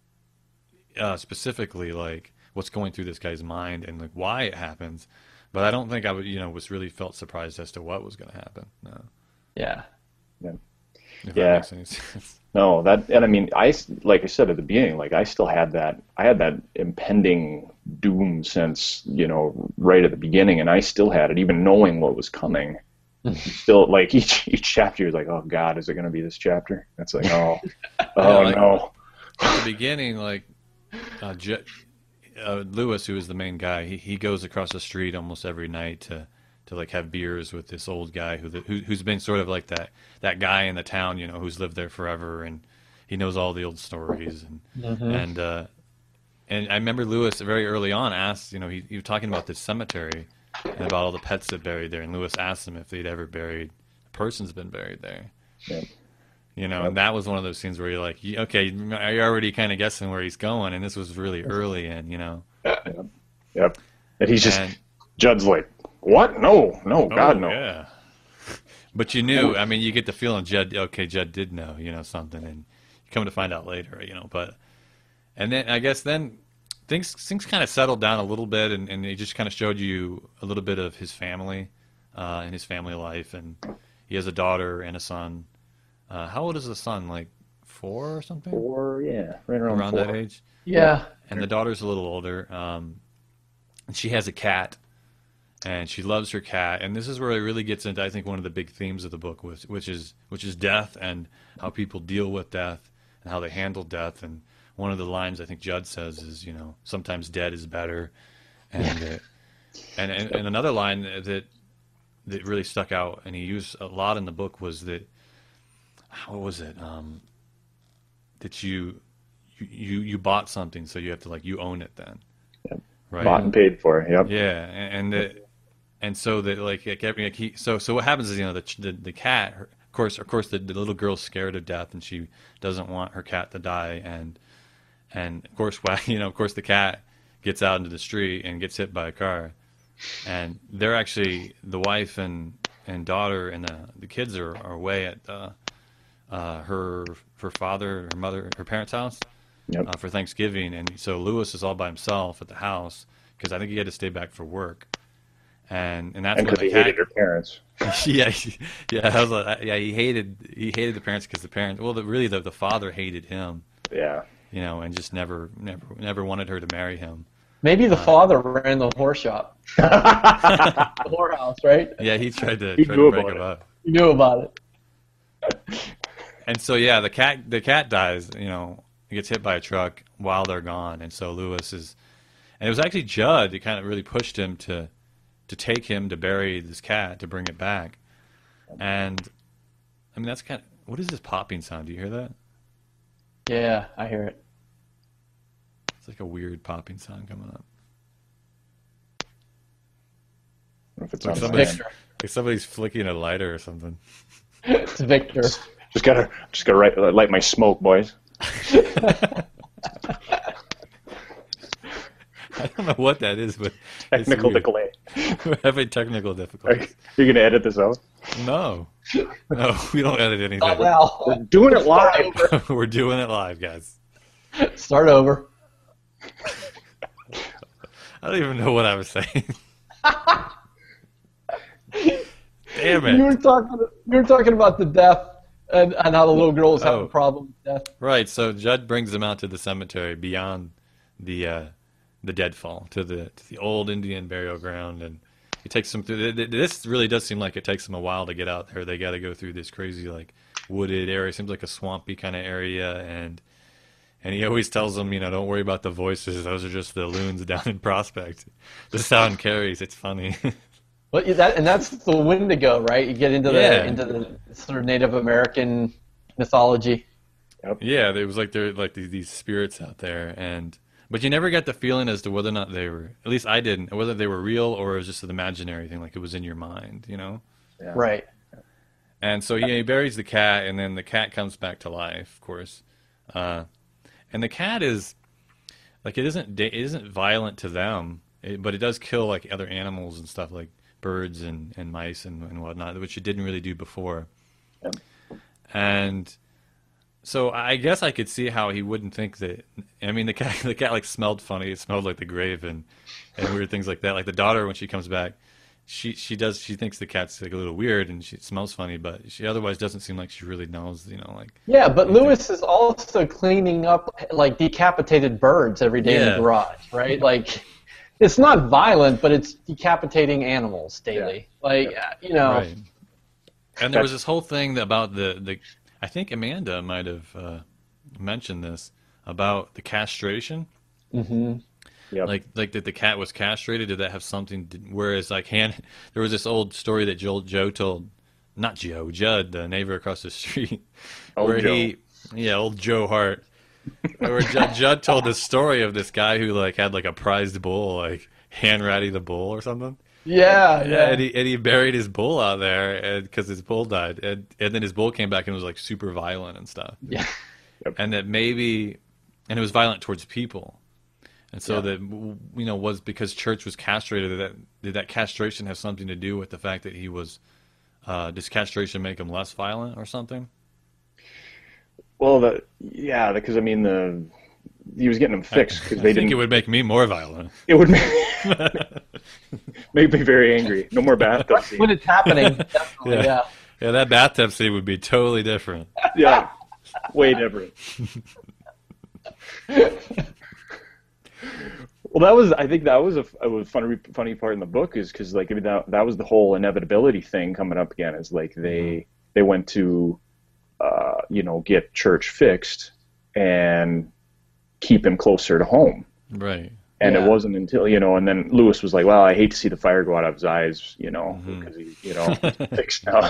uh, specifically like what's going through this guy's mind and like why it happens. But I don't think I would, you know, was really felt surprised as to what was going to happen. No. Yeah. Yeah. If Yeah. that makes any sense. No, that and I mean, I like I said at the beginning, like I still had that. I had that impending doom sense, you know, right at the beginning, and I still had it, even knowing what was coming. Still, like each each chapter, is like, oh God, is it going to be this chapter? It's like, oh, oh like- no. At the beginning, like uh, Je- uh, Lewis, who is the main guy, he, he goes across the street almost every night to, to like have beers with this old guy who, who who's been sort of like that that guy in the town, you know, who's lived there forever, and he knows all the old stories, and Mm-hmm. and uh, and I remember Lewis very early on asked, you know, he, he was talking about this cemetery and about all the pets that buried there, and Lewis asked him if they'd ever buried a person's been buried there. Yeah. You know, and that was one of those scenes where you're like, y- okay, you're already kind of guessing where he's going, and this was really early, and you know, Yep. Yep. And he's just and, Judd's like, what? No, no, God, oh, no. yeah. But you knew, I mean, you get the feeling Judd, okay, Judd did know, you know, something, and you come to find out later, you know, but, and then I guess then things things kind of settled down a little bit, and, and it just kind of showed you a little bit of his family uh, and his family life, and he has a daughter and a son. Uh, how old is the son? Like four or something? Four, yeah, right around, Around four. that age? Yeah. And the daughter's a little older. Um, and she has a cat, and she loves her cat. And this is where it really gets into, I think, one of the big themes of the book, which, which is which is death and how people deal with death and how they handle death. And one of the lines I think Judd says is, you know, sometimes dead is better. And uh, and, and and another line that that really stuck out, and he used a lot in the book, was that, what was it? Um, that you, you you you bought something, so you have to like you own it then, Yep. right? Bought and paid for. Yep. Yeah, and and, the, and so that like, like, every- like he, so so what happens is, you know, the the, the cat, her, of course of course the, the little girl's scared of death, and she doesn't want her cat to die, and and of course why you know of course the cat gets out into the street and gets hit by a car, and they're actually, the wife and and daughter and the the kids are, are away at uh, uh, her her father, her mother, her parents' house. Yep. Uh, for Thanksgiving, and so Lewis is all by himself at the house because I think he had to stay back for work, and and that's And when because the he cat, hated her parents. yeah, he- yeah, I was like, yeah, he hated he hated the parents because the parents, well, the, really the the father hated him, Yeah. you know, and just never never never wanted her to marry him. Maybe the father ran the horse shop, the whorehouse, right? Yeah, he tried to He try knew to break about him it. up, You knew about it. and so yeah, the cat the cat dies, you know. He gets hit by a truck while they're gone, and so Lewis is, and it was actually Judd who kind of really pushed him to, to take him to bury this cat, to bring it back, and, I mean, that's kind of, what is this popping sound? Do you hear that? Yeah, I hear it. It's like a weird popping sound coming up. I don't know if it's Like on somebody- my end. Victor. Like somebody's flicking a lighter or something. It's Victor. Just gotta, just gotta light, light my smoke, boys. I don't know what that is, but it's Technical weird. delay. We're having technical Are difficulties. you gonna edit this out? No, no, we don't edit anything. Not now. We're doing it live. We're doing it live, guys. Start over. I don't even know what I was saying. Damn it. You were talking. You were talking about the death and, and how the little girls have Oh. a problem with death. Right. So Judd brings them out to the cemetery beyond the uh, the deadfall to the to the old Indian burial ground, and he takes them through. This really does seem like it takes them a while to get out there. They got to go through this crazy like wooded area. Seems like a swampy kind of area, and and he always tells them, you know, don't worry about the voices. Those are just the loons down in Prospect. The sound carries. It's funny. But that and that's the Wendigo, right? You get into the Yeah. into the sort of Native American mythology. Yeah, it was like there like these, these spirits out there, and but you never got the feeling as to whether or not they were. At least I didn't. Whether they were real or it was just an imaginary thing, like it was in your mind, you know. Yeah. Right. And so he, he buries the cat, and then the cat comes back to life, of course. Uh, and the cat is like it isn't da- it isn't violent to them, it, but it does kill like other animals and stuff like birds and, and mice and, and whatnot, which it didn't really do before. Yep. And so I guess I could see how he wouldn't think that. I mean, the cat the cat like smelled funny. It smelled like the grave and, and weird things like that. Like the daughter, when she comes back, she she does she thinks the cat's like a little weird and she it smells funny, but she otherwise doesn't seem like she really knows. You know, like Yeah, but Lewis is also cleaning up like decapitated birds every day in Yeah. the garage, right? Like, it's not violent, but it's decapitating animals daily. Like, uh, you know, right. And there was this whole thing about the the. I think Amanda might have uh, mentioned this about the castration. hmm Yep. Like, like that the cat was castrated. Did that have something? To, whereas, like, Han, there was this old story that Joe, Joe told, not Joe, Judd, the neighbor across the street, Old where Joe. he, yeah, old Joe Hart, where Judd, Judd told the story of this guy who like had like a prized bull, like Han Ratty the bull or something. yeah, yeah. And he and he buried his bull out there, and because his bull died, and and then his bull came back and was like super violent and stuff. yeah. And that maybe, and it was violent towards people. And so Yeah. that, you know, was because Church was castrated, did that, did that castration have something to do with the fact that he was, uh, does castration make him less violent or something? Well, the yeah, because I mean the he was getting them fixed because I they think didn't. it would make me more violent. It would make, make me very angry. No more bathtub scene. When it's happening, definitely, Yeah. yeah. Yeah, that bathtub scene would be totally different. Yeah, way different. Well, that was I think that was a, a funny funny part in the book is because like I mean, that that was the whole inevitability thing coming up again. Is like they they went to uh, you know get Church fixed and keep him closer to home. Right. And Yeah. it wasn't until, you know, and then Lewis was like, well, I hate to see the fire go out of his eyes, you know, Mhm. because he, you know, fixed now.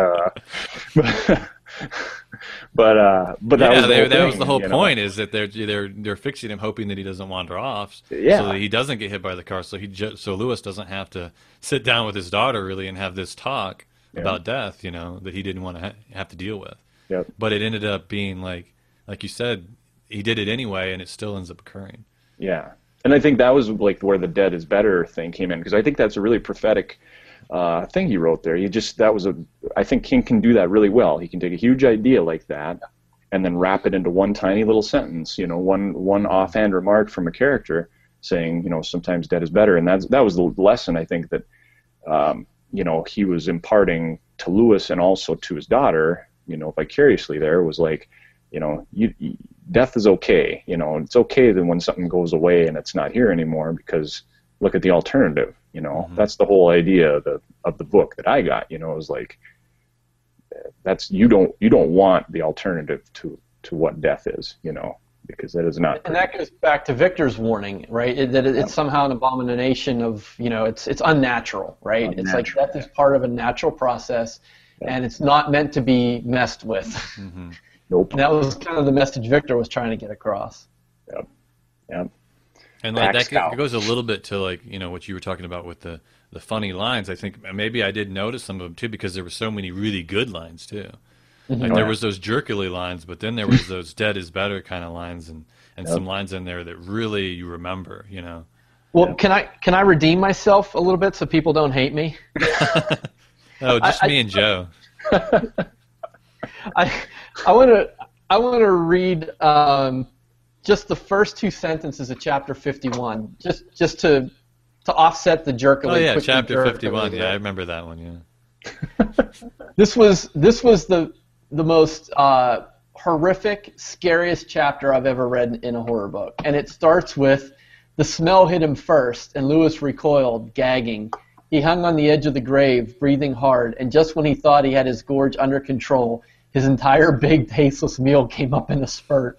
like, uh. but, uh, but that yeah, was the they, whole that thing, was the whole you know? point is that they're they're they're fixing him, hoping that he doesn't wander off, Yeah. so that he doesn't get hit by the car, so he ju- so Lewis doesn't have to sit down with his daughter really and have this talk Yeah. about death, you know, that he didn't want to ha- have to deal with. Yep. But it ended up being like, like you said, he did it anyway, and it still ends up occurring. Yeah. And I think that was like where the dead is better thing came in, because I think that's a really prophetic uh, thing he wrote there. He just, that was a, I think King can do that really well. He can take a huge idea like that and then wrap it into one tiny little sentence, you know, one, one offhand remark from a character saying, you know, sometimes dead is better. And that's, that was the lesson I think that, um, you know, he was imparting to Lewis and also to his daughter, you know, vicariously there was like, you know, you, you, death is okay. You know, it's okay then when something goes away and it's not here anymore, because look at the alternative. You know, Mhm. that's the whole idea of the of the book that I got. You know, is like that's you don't you don't want the alternative to to what death is. You know, because that is not. And that goes back to Victor's warning, right? It, that it, it's somehow an abomination of, you know, it's it's unnatural, right? It's like Unnatural, death is part of a natural process, Yeah. and it's not meant to be messed with. Mm-hmm. Nope. And that was kind of the message Victor was trying to get across. Yep. Yep. And like Tax that cow. go- goes a little bit to like, you know, what you were talking about with the the funny lines. I think maybe I did notice some of them too, because there were so many really good lines too. Like Oh, there yeah. was those jerkily lines, but then there was those dead is better kind of lines, and and Yep. some lines in there that really you remember, you know. Well, Yeah. can I can I redeem myself a little bit so people don't hate me? Oh, just I- me and Joe. I I want to I want to read um, just the first two sentences of chapter fifty-one, just just to to offset the jerk. Oh yeah, chapter fifty-one. Yeah, I remember that one. Yeah. This was this was the the most uh, horrific, scariest chapter I've ever read in a horror book, and it starts with the smell hit him first, and Lewis recoiled, gagging. He hung on the edge of the grave, breathing hard, and just when he thought he had his gorge under control, his entire big, tasteless meal came up in a spurt.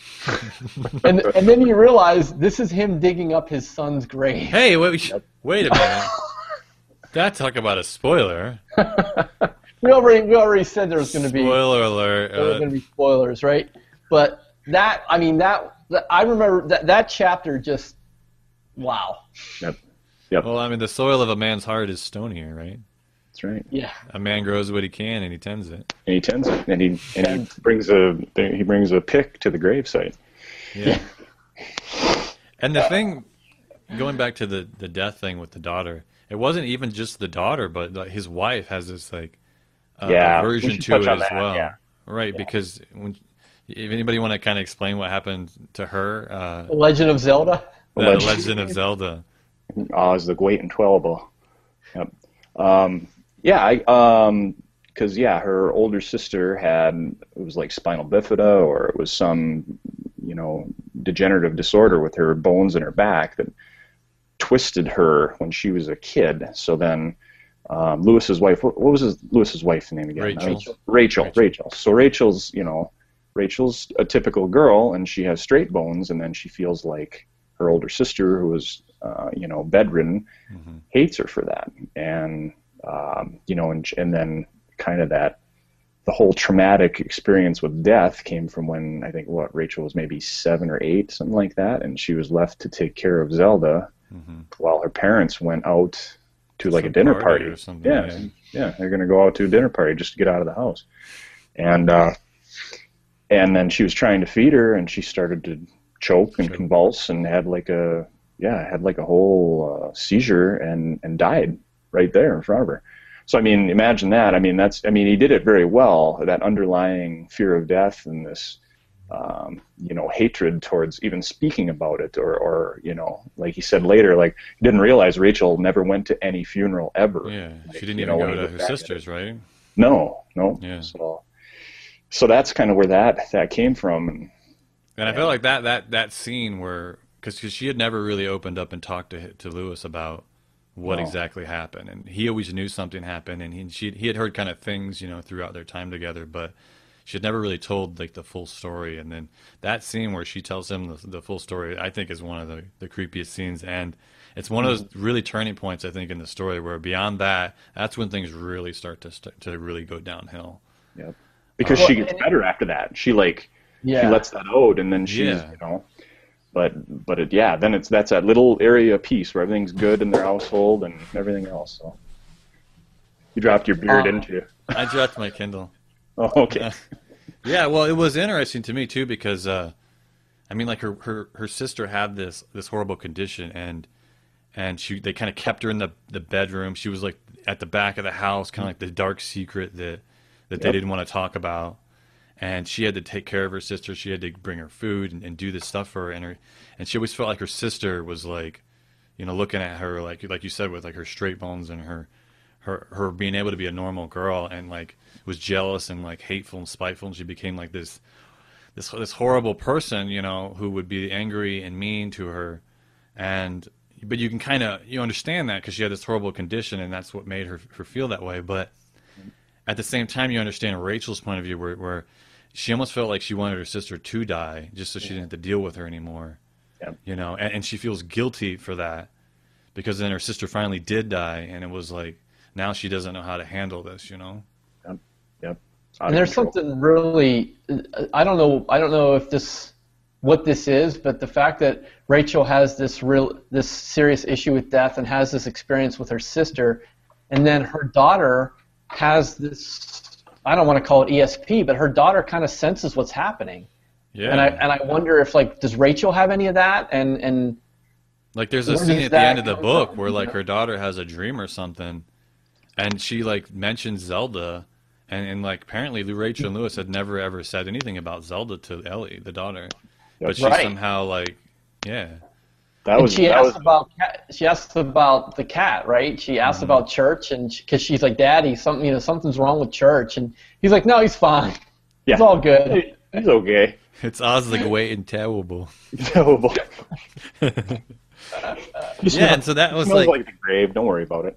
and and then you realize this is him digging up his son's grave. Hey, wait, wait a minute. That talk about a spoiler. we already we already said there was going to be spoiler alert. There was going to be spoilers, right? But that I mean that, that I remember that that chapter just wow. Yep. Yep. Well, I mean, the soil of a man's heart is stonier, right? That's right. Yeah. A man grows what he can, and he tends it. And he tends it, and he and he brings a he brings a pick to the gravesite. Yeah. And the thing, going back to the the death thing with the daughter, it wasn't even just the daughter, but like, his wife has this like uh, yeah, aversion to it as that, well, yeah. right? Yeah. Because when, if anybody want to kind of explain what happened to her, uh, The Legend of Zelda. The Legend, Legend of Zelda. Oz the Great and Twelve. Yep. Um, yeah, I um, because yeah, her older sister had it was like spinal bifida, or it was some you know degenerative disorder with her bones in her back that twisted her when she was a kid. So then um, Lewis's wife, what, what was his, Lewis's wife's name again? Rachel. Rachel. Rachel. Rachel. So Rachel's, you know, Rachel's a typical girl, and she has straight bones, and then she feels like her older sister, who was, uh, you know, bedridden, mm-hmm. hates her for that. And, um, you know, and, and then kind of that, the whole traumatic experience with death came from when, I think, what, Rachel was maybe seven or eight, something like that, and she was left to take care of Zelda mm-hmm. while her parents went out to like Some a dinner party. party. Or something, yeah, yeah, yeah, they're going to go out to a dinner party just to get out of the house. And, uh, and then she was trying to feed her, and she started to choke and sure. convulse and had like a, yeah, had like a whole uh, seizure and, and died right there in front of her. So, I mean, imagine that. I mean, that's, I mean, he did it very well, that underlying fear of death and this, um, you know, hatred towards even speaking about it, or, or, you know, like he said later, like, he didn't realize Rachel never went to any funeral ever. Yeah, like, she didn't you even know, go to her sister's, right? No, no. Yeah. So, so that's kind of where that, that came from. And, and I felt like that, that, that scene where, because she had never really opened up and talked to to Lewis about what no. exactly happened, and he always knew something happened, and he she he had heard kind of things, you know, throughout their time together, but she had never really told like the full story. And then that scene where she tells him the, the full story, I think, is one of the, the creepiest scenes, and it's one of those really turning points, I think, in the story, where beyond that, that's when things really start to start to really go downhill. Yep. Because um, she gets better after that. She like yeah. she lets that out, and then she's yeah. you know. But but it, yeah, then it's that's that little area of peace where everything's good in their household and everything else. So you dropped your beard, um, didn't you? I dropped my Kindle. Oh, okay. Uh, yeah, well, it was interesting to me too, because uh, I mean, like her, her, her sister had this this horrible condition, and and she they kind of kept her in the the bedroom. She was like at the back of the house, kind of like the dark secret that that yep. they didn't want to talk about. And she had to take care of her sister. She had to bring her food and, and do this stuff for her. And her, and she always felt like her sister was like, you know, looking at her like, like you said, with like her straight bones and her, her, her being able to be a normal girl, and like was jealous and like hateful and spiteful. And she became like this, this, this horrible person, you know, who would be angry and mean to her. And but you can kind of you understand that because she had this horrible condition, and that's what made her her feel that way. But at the same time, you understand Rachel's point of view, where where she almost felt like she wanted her sister to die just so she didn't have to deal with her anymore. Yep. You know, and, and she feels guilty for that, because then her sister finally did die, and it was like, now she doesn't know how to handle this, you know? Yep. Yep. And there's control. Something really, I don't know, I don't know if this, what this is, but the fact that Rachel has this real, this serious issue with death and has this experience with her sister, and then her daughter has this, I don't want to call it E S P, but her daughter kind of senses what's happening. Yeah. And I and I wonder if, like, does Rachel have any of that? And and like, there's a scene at the end of the book where like her daughter has a dream or something, and she like mentions Zelda, and, and like apparently Rachel and Lewis had never ever said anything about Zelda to Ellie, the daughter, but she right. somehow like yeah. That And was she that asked was about cat, she asked about the cat, right? She asked Mhm. about church, and because she's like, "Daddy, something, you know, something's wrong with church," and he's like, "No, he's fine. yeah. It's all good." Hey, he's okay. It's Oslig waiting terrible. Terrible. Yeah, and so that was Smells like, like the grave. Don't worry about it.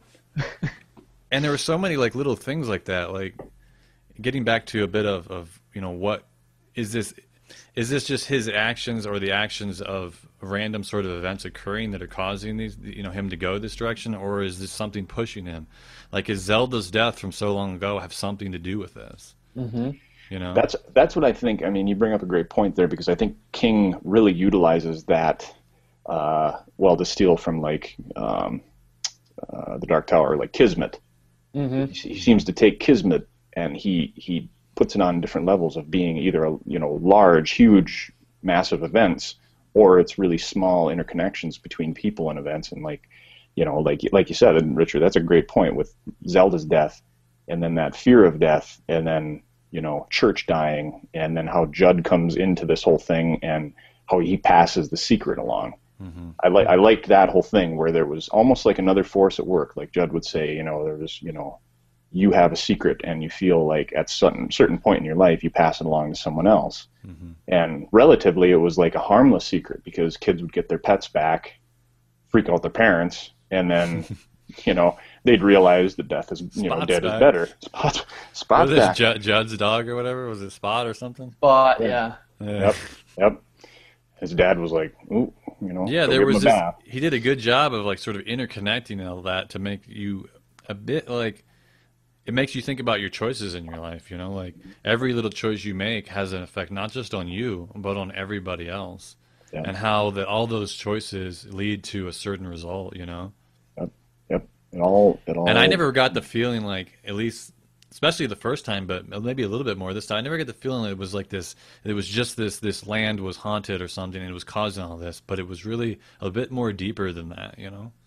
and there were so many like little things like that. Like getting back to a bit of, of you know, what is this? Is this just his actions or the actions of random sort of events occurring that are causing these, you know, him to go this direction, or is this something pushing him? Like, is Zelda's death from so long ago have something to do with this? Mm-hmm. You know, That's that's what I think. I mean, you bring up a great point there because I think King really utilizes that. Uh, well, to steal from like um, uh, the Dark Tower, like Kismet. Mm-hmm. He, he seems to take Kismet and he he puts it on different levels of being either a, you know large, huge, massive events, or it's really small interconnections between people and events. And like you know, like like you said, and Richard, that's a great point with Zelda's death, and then that fear of death, and then you know church dying, and then how Judd comes into this whole thing and how he passes the secret along. mm-hmm. I like I liked that whole thing where there was almost like another force at work. Like Judd would say, you know, there was, you know, you have a secret and you feel like at certain certain point in your life you pass it along to someone else. Mm-hmm. And relatively, it was like a harmless secret because kids would get their pets back, freak out their parents, and then, you know, they'd realize that death is, you know, Spot's dead back. is better. Spot, Spot's Was this back. Judd, Judd's dog or whatever? Was it Spot or something? But yeah, Yeah. Yep, yep. His dad was like, ooh, you know, Yeah, go there give was him a this. bath. He did a good job of like sort of interconnecting all that to make you a bit like it makes you think about your choices in your life. You know, like every little choice you make has an effect not just on you but on everybody else, Yeah. and how that all those choices lead to a certain result. You know, Yep, yep. It all, it all. and I never got the feeling like at least. Especially the first time, but maybe a little bit more this time. I never get the feeling that it was like this. It was just this. This land was haunted or something, and it was causing all this. But it was really a bit more deeper than that, you know.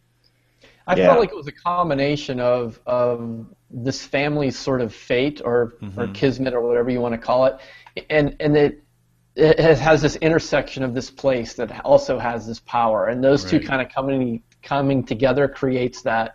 I Yeah. felt like it was a combination of of this family's sort of fate or or Mhm. kismet or whatever you want to call it, and and it it has has this intersection of this place that also has this power, and those two Right. kind of coming coming together creates that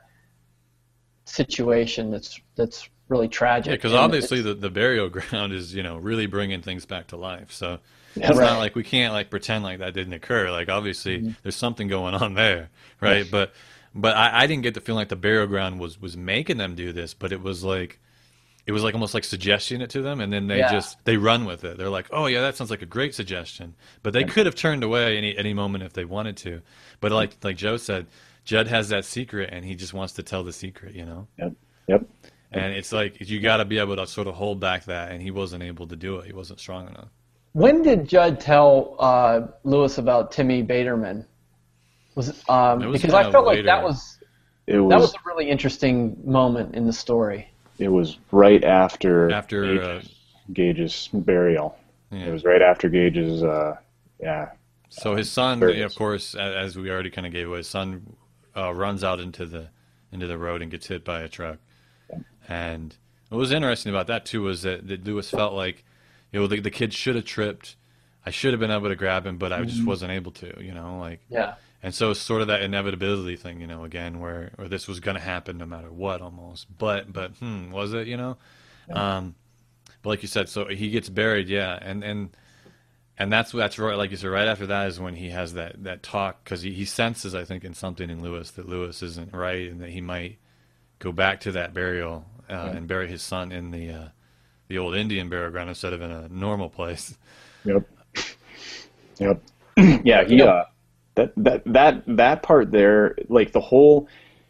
situation that's that's really tragic. Yeah, because And obviously it's- the, the burial ground is, you know, really bringing things back to life. So Yeah, it's right. not like we can't like pretend like that didn't occur. Like obviously Mm-hmm. there's something going on there, right? But but I, I didn't get the feeling like the burial ground was was making them do this, but it was like it was like almost like suggesting it to them, and then they Yeah. just they run with it. They're like, oh yeah, that sounds like a great suggestion. But they could have turned away any any moment if they wanted to. But like like Joe said, Judd has that secret, and he just wants to tell the secret, you know. Yep, yep. And it's like you got to be able to sort of hold back that, and he wasn't able to do it. He wasn't strong enough. When did Judd tell uh, Lewis about Timmy Baterman? Was it, um, It was because kind I of felt like later. that was It was, that was a really interesting moment in the story. it was right after After, uh, Gage's, Gage's burial. Yeah. It was right after Gage's, uh, yeah. So his son, There it you know, of is. course, a- as we already kind of gave away, his son uh, runs out into the into the road and gets hit by a truck. And what was interesting about that too was that, that Lewis felt like, you know, the, the kid should have tripped. I should have been able to grab him, but I just wasn't able to. You know, like. Yeah. And so it's sort of that inevitability thing, you know, again, where, where this was going to happen no matter what almost. But, but hmm, was it, you know? Um, but like you said, so he gets buried, yeah. And and, and that's, that's right, like you said, right after that is when he has that, that talk, because he, he senses, I think, in something in Lewis that Lewis isn't right and that he might go back to that burial uh, and bury his son in the uh, the old Indian burial ground instead of in a normal place. Yep. Yep. yeah, he uh that that that that part there, like the whole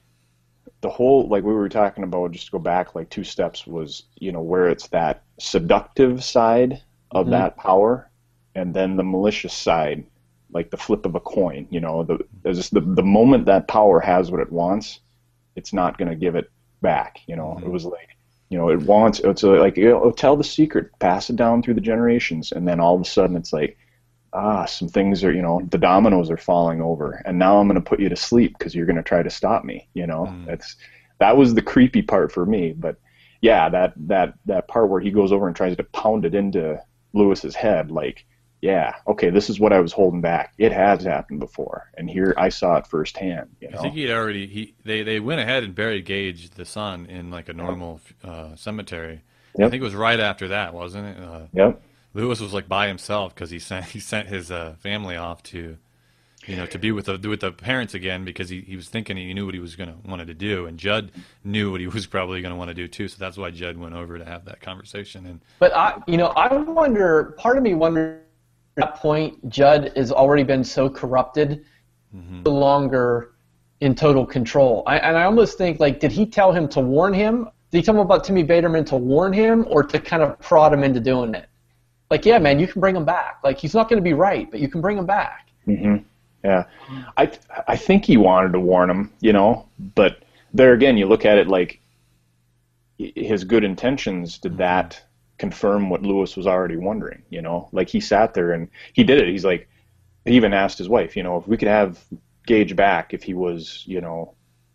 the whole like we were talking about, just to go back like two steps, was, you know, where it's that seductive side of Mhm. that power and then the malicious side, like the flip of a coin, you know, the there's just the the moment that power has what it wants, it's not going to give it back, you know. Mhm. It was like, you know, it wants, it's like, you know, tell the secret, pass it down through the generations, and then all of a sudden it's like, ah, some things are, you know, the dominoes are falling over, and now I'm going to put you to sleep because you're going to try to stop me, you know. Mm. It's that was the creepy part for me. But yeah, that that that part where he goes over and tries to pound it into Lewis's head, like, yeah, okay, this is what I was holding back. It has happened before, and here I saw it firsthand. You know? I think he'd already he they, they went ahead and buried Gage the son in like a normal uh, cemetery. Yep. I think it was right after that, wasn't it? Uh, Yep. Lewis was like by himself because he sent he sent his uh, family off to, you know, to be with the with the parents again because he, he was thinking he knew what he was gonna wanted to do, and Judd knew what he was probably gonna want to do too. So that's why Judd went over to have that conversation. And But I, you know, I wonder. Part of me wonders at that point, Judd has already been so corrupted, mm-hmm. no longer in total control. I, and I almost think, like, did he tell him to warn him? Did he tell him about Timmy Baderman to warn him, or to kind of prod him into doing it? Like, yeah, man, you can bring him back. Like, he's not going to be right, but you can bring him back. Mm-hmm. Yeah, I I think he wanted to warn him, you know, but there again, you look at it like his good intentions. Did that confirm what Lewis was already wondering? You know, like he sat there and he did it. He's like, he even asked his wife, you know, if we could have Gage back, if he was, you know,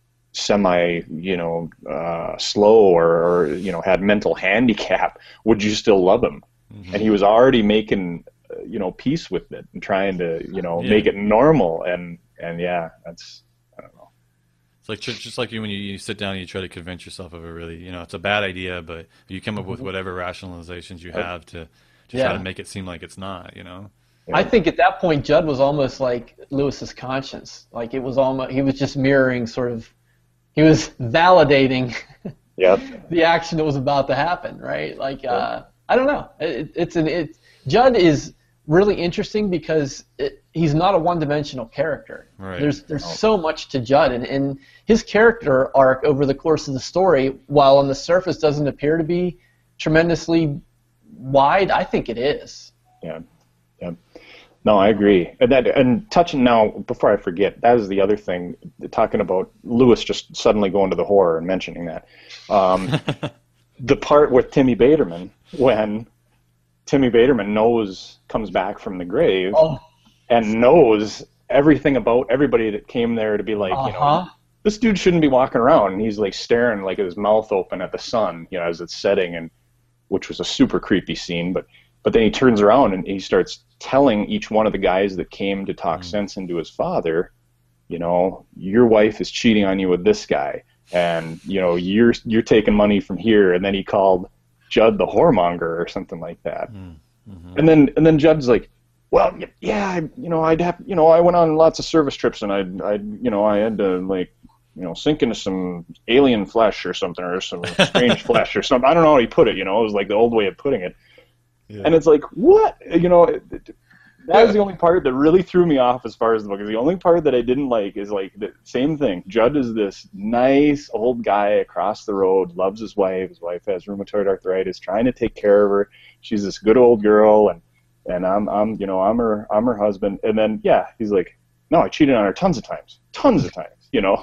semi, you know, uh, slow or, or you know had mental handicap, would you still love him? Mm-hmm. And he was already making, uh, you know, peace with it and trying to, you know, yeah. make it normal. And and yeah, that's, I don't know. It's like just like you when you, you sit down and you try to convince yourself of a really, you know, it's a bad idea, but you come up with whatever rationalizations you have to, to yeah. try to make it seem like it's not, you know. Yeah. I think at that point Judd was almost like Lewis's conscience. Like it was almost, he was just mirroring sort of, he was validating yep. the action that was about to happen, right? Like, yep. uh, I don't know. It, it's an it. Judd is really interesting because it, he's not a one-dimensional character. Right. There's there's so much to Judd, and, and his character arc over the course of the story, while on the surface doesn't appear to be tremendously wide, I think it is. Yeah, yeah. No, I agree. And that and touching now before I forget, that is the other thing. Talking about Lewis just suddenly going to the horror and mentioning that. Um, the part with Timmy Baderman, when Timmy Baderman knows, comes back from the grave oh. and knows everything about everybody that came there to be like, uh-huh. you know, this dude shouldn't be walking around. And he's like staring like with his mouth open at the sun, you know, as it's setting, and which was a super creepy scene. But but then he turns around and he starts telling each one of the guys that came to talk mm. sense into his father, you know, your wife is cheating on you with this guy. And, you know, you're you're taking money from here. And then he called Judd the whoremonger or something like that. Mm-hmm. And then and then Judd's like, well, yeah, I, you know, I'd have, you know, I went on lots of service trips and I'd, I'd, you know, I had to like, you know, sink into some alien flesh or something or some strange flesh or something. I don't know how he put it, you know, it was like the old way of putting it. Yeah. And it's like, what? You know, it, it, that was the only part that really threw me off as far as the book. The only part that I didn't like is like the same thing. Judd is this nice old guy across the road, loves his wife. His wife has rheumatoid arthritis, trying to take care of her. She's this good old girl, and and I'm I'm you know I'm her I'm her husband. And then yeah, he's like, no, I cheated on her tons of times, tons of times. You know,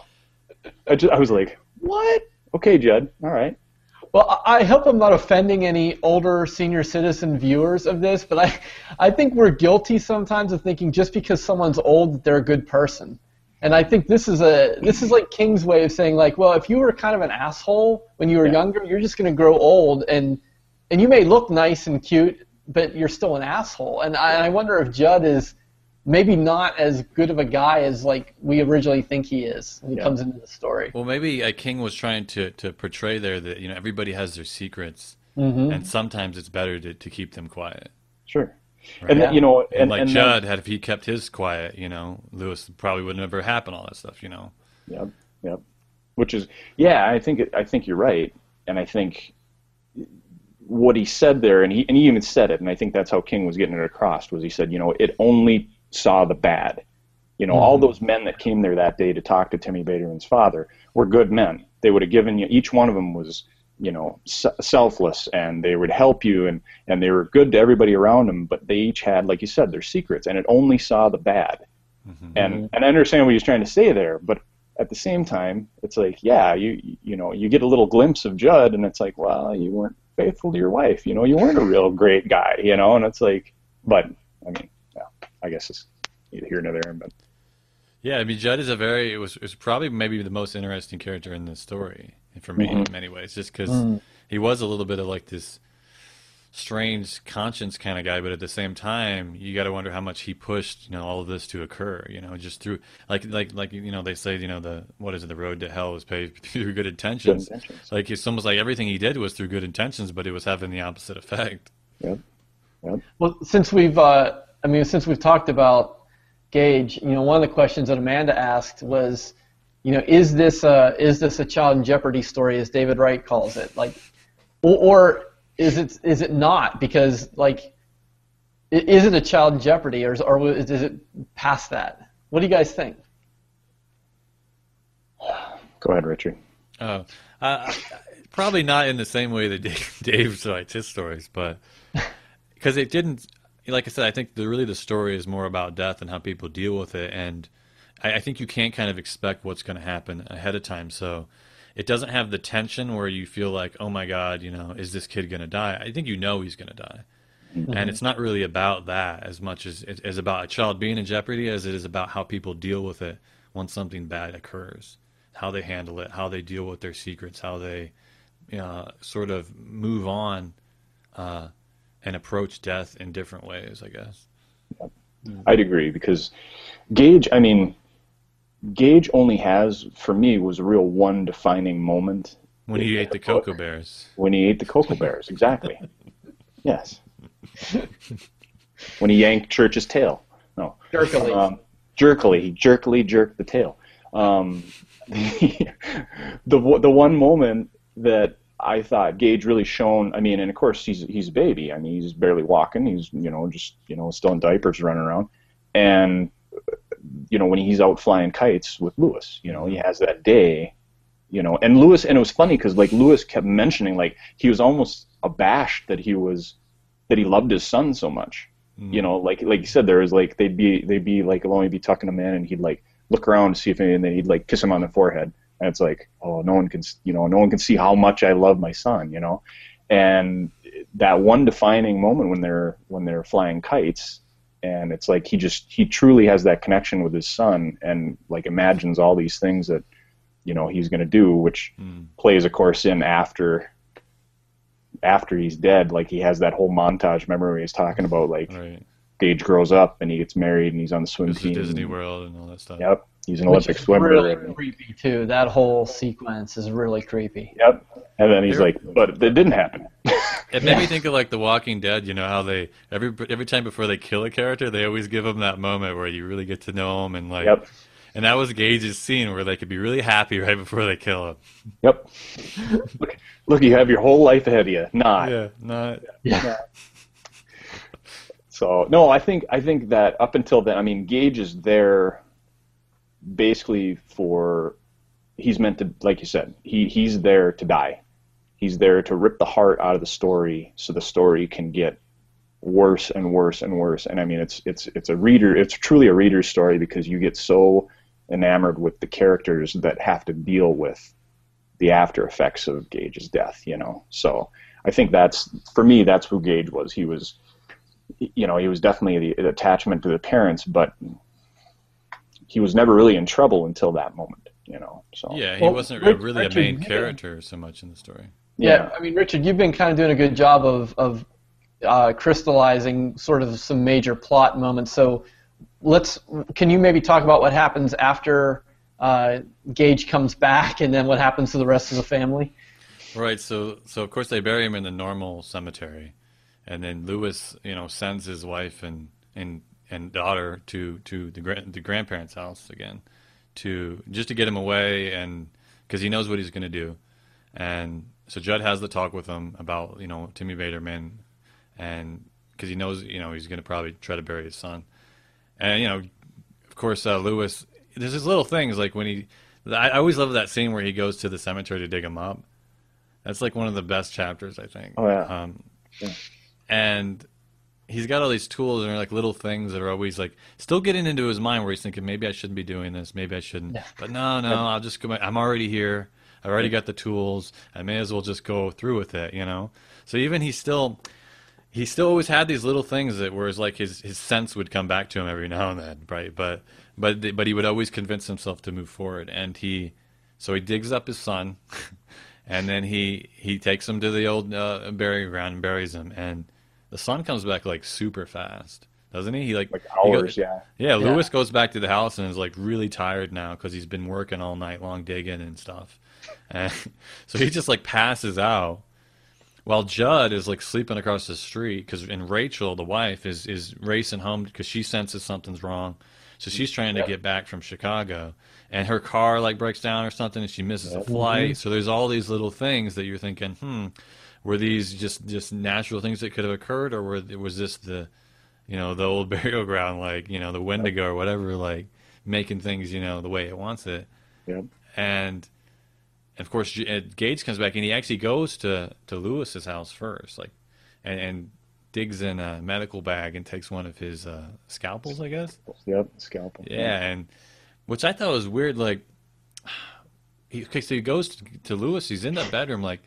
I just I was like, what? Okay, Judd, all right. Well, I hope I'm not offending any older senior citizen viewers of this, but I, I think we're guilty sometimes of thinking just because someone's old that they're a good person. And I think this is a this is like King's way of saying, like, well, if you were kind of an asshole when you were yeah. younger, you're just going to grow old, and and you may look nice and cute, but you're still an asshole. And I, I wonder if Judd is maybe not as good of a guy as like we originally think he is when he yeah. comes into the story. Well, maybe uh, King was trying to, to portray there that, you know, everybody has their secrets, mm-hmm. and sometimes it's better to, to keep them quiet. Sure. Right? And, yeah. you know, and, and like and Judd, then, had if he kept his quiet, you know, Lewis probably would never happen, all that stuff, you know. Yep, yep. Which is, yeah, I think it, I think you're right, and I think what he said there, and he and he even said it, and I think that's how King was getting it across, was he said, you know, it only saw the bad. You know, mm-hmm. all those men that came there that day to talk to Timmy Baderman's father were good men. They would have given you, each one of them was, you know, selfless, and they would help you, and, and they were good to everybody around them, but they each had, like you said, their secrets, and it only saw the bad. Mm-hmm. And and I understand what he's trying to say there, but at the same time, it's like, yeah, you you know, you get a little glimpse of Judd, and it's like, well, you weren't faithful to your wife, you know, you weren't a real great guy, you know, and it's like, but, I mean, I guess it's neither here nor there, but yeah, I mean, Judd is a very it was it was probably maybe the most interesting character in the story for me mm-hmm. in many ways, just because mm. he was a little bit of like this strange conscience kind of guy, but at the same time, you got to wonder how much he pushed, you know, all of this to occur. You know, just through like like like you know they say, you know, the what is it, the road to hell is paved through good intentions. Good intentions. Like it's almost like everything he did was through good intentions, but it was having the opposite effect. Yep. Yep. Well, since we've, uh, I mean, since we've talked about Gage, you know, one of the questions that Amanda asked was, you know, is this a, is this a child in jeopardy story, as David Wright calls it, like, or, or is it is it not? Because like, is it a child in jeopardy, or is, or is it past that? What do you guys think? Go ahead, Richard. Oh, uh, probably not in the same way that Dave, Dave writes his stories, but because it didn't. Like I said, I think the, really the story is more about death and how people deal with it, and I, I think you can't kind of expect what's going to happen ahead of time. So it doesn't have the tension where you feel like, oh my God, you know, is this kid going to die? I think you know he's going to die, mm-hmm. and it's not really about that as much as it is about a child being in jeopardy as it is about how people deal with it when something bad occurs, how they handle it, how they deal with their secrets, how they, you know, sort of move on. Uh, and approach death in different ways, I guess. I'd agree, because Gage, I mean, Gage only has, for me, was a real one defining moment. When he ate the Cocoa Bears. When he ate the Cocoa Bears, exactly. Yes. When he yanked Church's tail. No. Jerkily. Um, jerkily. He jerkily jerked the tail. Um, the, the, the one moment that I thought Gage really shone. I mean, and of course he's he's a baby. I mean, he's barely walking. He's you know just you know still in diapers running around, and you know when he's out flying kites with Lewis, you know he has that day, you know. And Lewis, and it was funny because like Lewis kept mentioning like he was almost abashed that he was that he loved his son so much. Mm. You know, like like you said, there was like they'd be they'd be like he'll only be tucking him in, and he'd like look around to see if any, and then he'd like kiss him on the forehead. And it's like, oh, no one can, you know, no one can see how much I love my son, you know. And that one defining moment when they're when they're flying kites, and it's like he just he truly has that connection with his son, and like imagines all these things that, you know, he's going to do, which mm. plays, of course, in after after he's dead. Like he has that whole montage. Remember where he's talking about like right. Gage grows up and he gets married and he's on the swim This team. is Disney World and all that stuff. Yep. He's an Which Olympic is swimmer. Really and, creepy too. That whole sequence is really creepy. Yep. And then he's like, but it didn't happen. It made me think of like The Walking Dead. You know how they every every time before they kill a character, they always give them that moment where you really get to know them and like. Yep. And that was Gage's scene where they could be really happy right before they kill him. Yep. look, look, you have your whole life ahead of you. Not. Yeah. Not. Yeah. So no, I think I think that up until then, I mean, Gage is there. Basically for he's meant to, like you said, he he's there to die. He's there to rip the heart out of the story so the story can get worse and worse and worse. And I mean it's it's it's a reader it's truly a reader's story because you get so enamored with the characters that have to deal with the after effects of Gage's death, you know. So I think that's for me that's who Gage was. He was you know, he was definitely the, the attachment to the parents, but he was never really in trouble until that moment, you know. So yeah, he well, wasn't Rich, really Richard, a main you character so much in the story. Yeah, yeah, I mean, Richard, you've been kind of doing a good job of of uh, crystallizing sort of some major plot moments. So let's can you maybe talk about what happens after uh, Gage comes back, and then what happens to the rest of the family? Right. So so of course they bury him in the normal cemetery, and then Lewis, you know, sends his wife and and. and daughter to to the gra- the grandparents' house again, to just to get him away, and because he knows what he's going to do, and so Judd has the talk with him about you know Timmy Baderman, and because he knows you know he's going to probably try to bury his son, and you know of course uh, Lewis, there's these little things like when he, I, I always love that scene where he goes to the cemetery to dig him up. That's like one of the best chapters I think. Oh yeah. Um, yeah. And he's got all these tools and they're like little things that are always like still getting into his mind where he's thinking maybe I shouldn't be doing this, maybe I shouldn't. Yeah. But no, no, I'll just go. I'm already here. I already got the tools. I may as well just go through with it, you know. So even he still, he still always had these little things that whereas like his his sense would come back to him every now and then, right? But but but he would always convince himself to move forward, and he so he digs up his son. And then he he takes him to the old uh, burial ground and buries him. And the son comes back like super fast, doesn't he? He like Like he hours, goes- yeah. yeah. Lewis goes back to the house and is like really tired now because he's been working all night long digging and stuff. And so he just like passes out while Judd is like sleeping across the street because and Rachel, the wife, is is racing home because she senses something's wrong. So she's trying to Yep. get back from Chicago, and her car like breaks down or something, and she misses a Yep. flight. So there's all these little things that you're thinking, hmm, were these just just natural things that could have occurred, or were, was this the, you know, the old burial ground, like you know, the Wendigo or whatever, like making things, you know, the way it wants it. Yep. And of course, G- uh, Gage comes back, and he actually goes to to Lewis's house first, like, and, and digs in a medical bag and takes one of his uh, scalpels, I guess. Yep. Scalpel. Yeah, and which I thought was weird. Like, he, okay, so he goes to, to Lewis. He's in that bedroom. Like,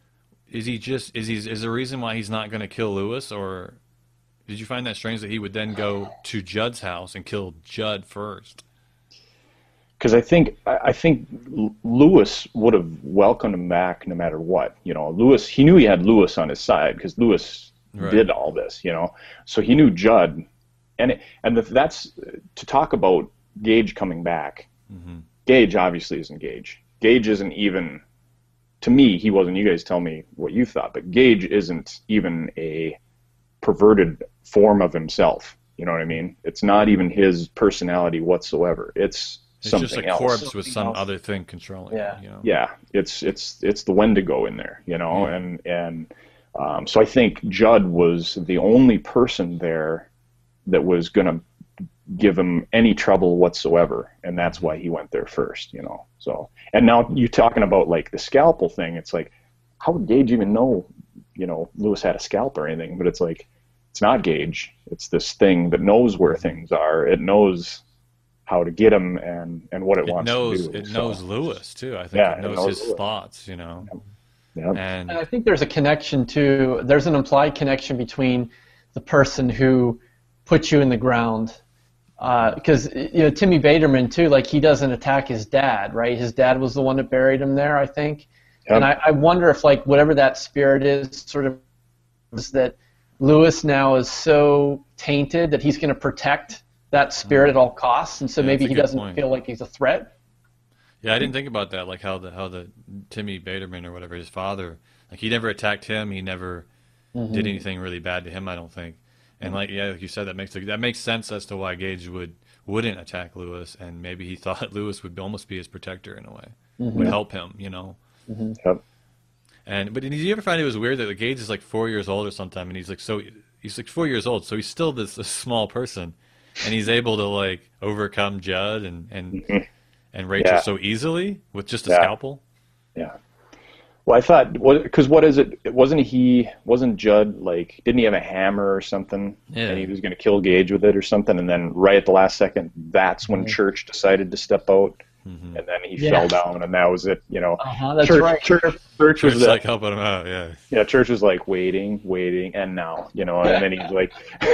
is he just is he is there a reason why he's not going to kill Lewis, or did you find that strange that he would then go to Judd's house and kill Judd first? Because I think I I think L- Lewis would have welcomed him back no matter what. You know, Lewis. He knew he had Lewis on his side because Lewis Right. did all this. You know, so he knew Judd, and it, and if that's to talk about Gage coming back. Mm-hmm. Gage obviously isn't Gage. Gage isn't even, to me, he wasn't. You guys tell me what you thought, but Gage isn't even a perverted form of himself. You know what I mean? It's not even his personality whatsoever. It's It's something just a else. corpse with Something some else. other thing controlling. Yeah. it, you know? Yeah, it's it's it's the Wendigo in there, you know, Yeah. and and um, so I think Judd was the only person there that was going to give him any trouble whatsoever, and that's why he went there first, you know. So, and now you talking about like the scalpel thing, it's like, how would Gage even know, you know, Lewis had a scalp or anything? But it's like, it's not Gage. It's this thing that knows where things are. It knows how to get him and and what it, It wants knows to do. it So, knows Lewis too. I think Yeah, it it knows, knows his Lewis. thoughts, you know. yeah. And And I think there's a connection to, there's an implied connection between the person who put you in the ground. Because, you know, Timmy Baderman, too, like, he doesn't attack his dad, right? His dad was the one that buried him there, I think. Yep. And I, I wonder if, like, whatever that spirit is, sort of, is that Lewis now is so tainted that he's going to protect that spirit at all costs, and so Yeah, maybe that's a he good doesn't point. feel like he's a threat. yeah, I didn't think about that. Like how the how the Timmy Baderman or whatever, his father, like he never attacked him. He never Mm-hmm. did anything really bad to him. I don't think. And like yeah, like you said, that makes that makes sense as to why Gage would wouldn't attack Lewis, and maybe he thought Lewis would almost be his protector in a way, would help him, you know. Yep. And but did you ever find it was weird that the Gage is like four years old or sometime, and he's like so he's like four years old, so he's still this, this small person, and he's able to like overcome Judd and and and Rachel Yeah. so easily with just a Yeah. scalpel. Yeah. Well, I thought, because what is it? Wasn't he? Wasn't Judd like? Didn't he have a hammer or something? Yeah. And he was going to kill Gage with it or something. And then right at the last second, that's when Church decided to step out, Mm-hmm. and then he Yeah. fell down, and that was it. You know, Uh-huh, that's Church, right. Church, Church was Just the, like helping him out, yeah. yeah. Church was like waiting, waiting, and now, you know, and then he's like,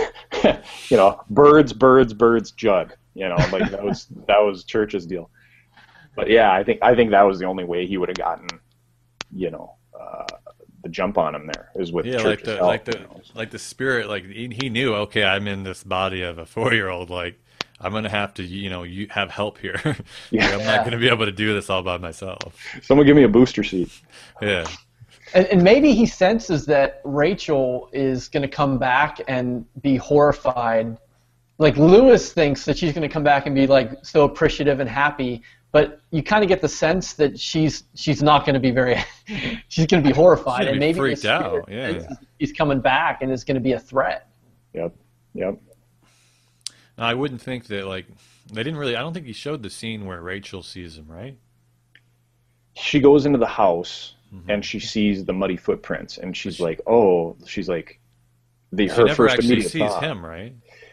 you know, birds, birds, birds, Judd. You know, like that was that was Church's deal. But yeah, I think I think that was the only way he would have gotten, you know, uh, the jump on him there is with Yeah, Church's like the help, like the you know. like the spirit, like he, he knew. Okay, I'm in this body of a four year old. Like I'm gonna have to, you know, you have help here. Like, Yeah. I'm not gonna be able to do this all by myself. Someone give me a booster seat. Yeah, And, and maybe he senses that Rachel is going to come back and be horrified. Like Lewis thinks that she's going to come back and be like so appreciative and happy, but you kind of get the sense that she's she's not going to be very. She's going to be horrified, She's gonna and be maybe the freaked out, spirit yeah. thinks he's coming back and is going to be a threat. Yep, yep. no, I wouldn't think that. Like they didn't really. I don't think he showed the scene where Rachel sees him, right? She goes into the house Mm-hmm. and she sees the muddy footprints, and she's like, "Oh," she's like, the She her never first actually immediate sees thought. him, right?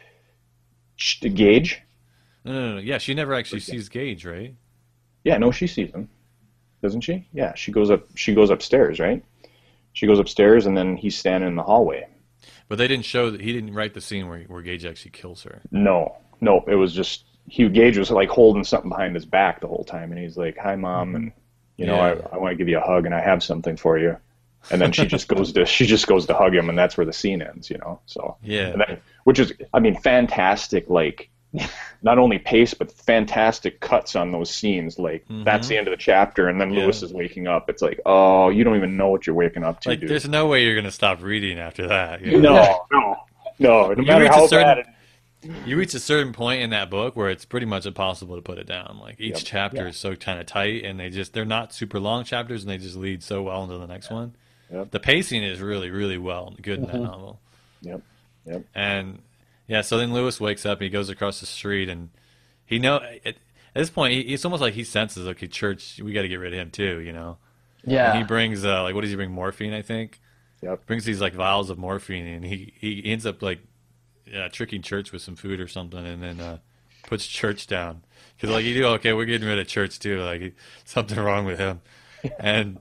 Sh- Gage? No, no, no, no. Yeah, she never actually sees Gage, right? Yeah, no, she sees him, doesn't she? Yeah, she goes up. She goes upstairs, right? She goes upstairs, and then he's standing in the hallway. But they didn't show that he didn't write the scene where where Gage actually kills her. No, no, it was just he. Gage was like holding something behind his back the whole time, and he's like, "Hi, mom," and You know, Yeah. I, I want to give you a hug and I have something for you. And then she just goes to she just goes to hug him, and that's where the scene ends. You know, so Yeah. and then, which is, I mean, fantastic. Like, not only pace, but fantastic cuts on those scenes. Like, Mm-hmm. that's the end of the chapter, and then Yeah. Lewis is waking up. It's like, oh, you don't even know what you're waking up to, Like, dude. there's no way you're gonna stop reading after that. You know? No, no, no. No You matter reach a how certain- bad. You reach a certain point in that book where it's pretty much impossible to put it down. Like, each Yep. chapter Yeah. is so kind of tight, and they just they're not super long chapters, and they just lead so well into the next one. Yep. The pacing is really, really well good in that Mhm. novel. Yep. Yep. And yeah, so then Lewis wakes up and he goes across the street, and he know at, at this point he, it's almost like he senses, okay, church, we got to get rid of him too, you know. Yeah. And he brings uh, like, what does he bring? Morphine, I think. Yep. Brings these like vials of morphine, and he he ends up like yeah, tricking church with some food or something, and then uh, puts church down because like you do, okay, we're getting rid of church too, like he, something wrong with him, and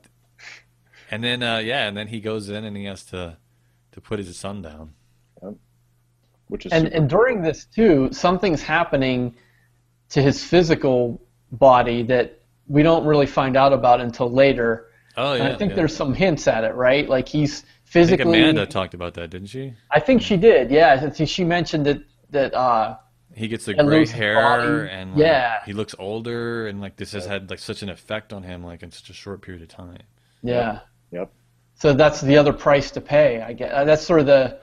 and then uh, yeah, and then he goes in and he has to to put his son down. Which is and super and during this too, something's happening to his physical body that we don't really find out about until later. Oh yeah, And I think yeah. there's some hints at it, right? Like he's I think physically. Amanda talked about that, didn't she? I think she did. Yeah, I think she mentioned that that. Uh, He gets the And gray Lewis's hair, body. and like, Yeah. he looks older, and like this has had like such an effect on him, like in such a short period of time. yeah. Yep. So that's the other price to pay. I guess that's sort of the.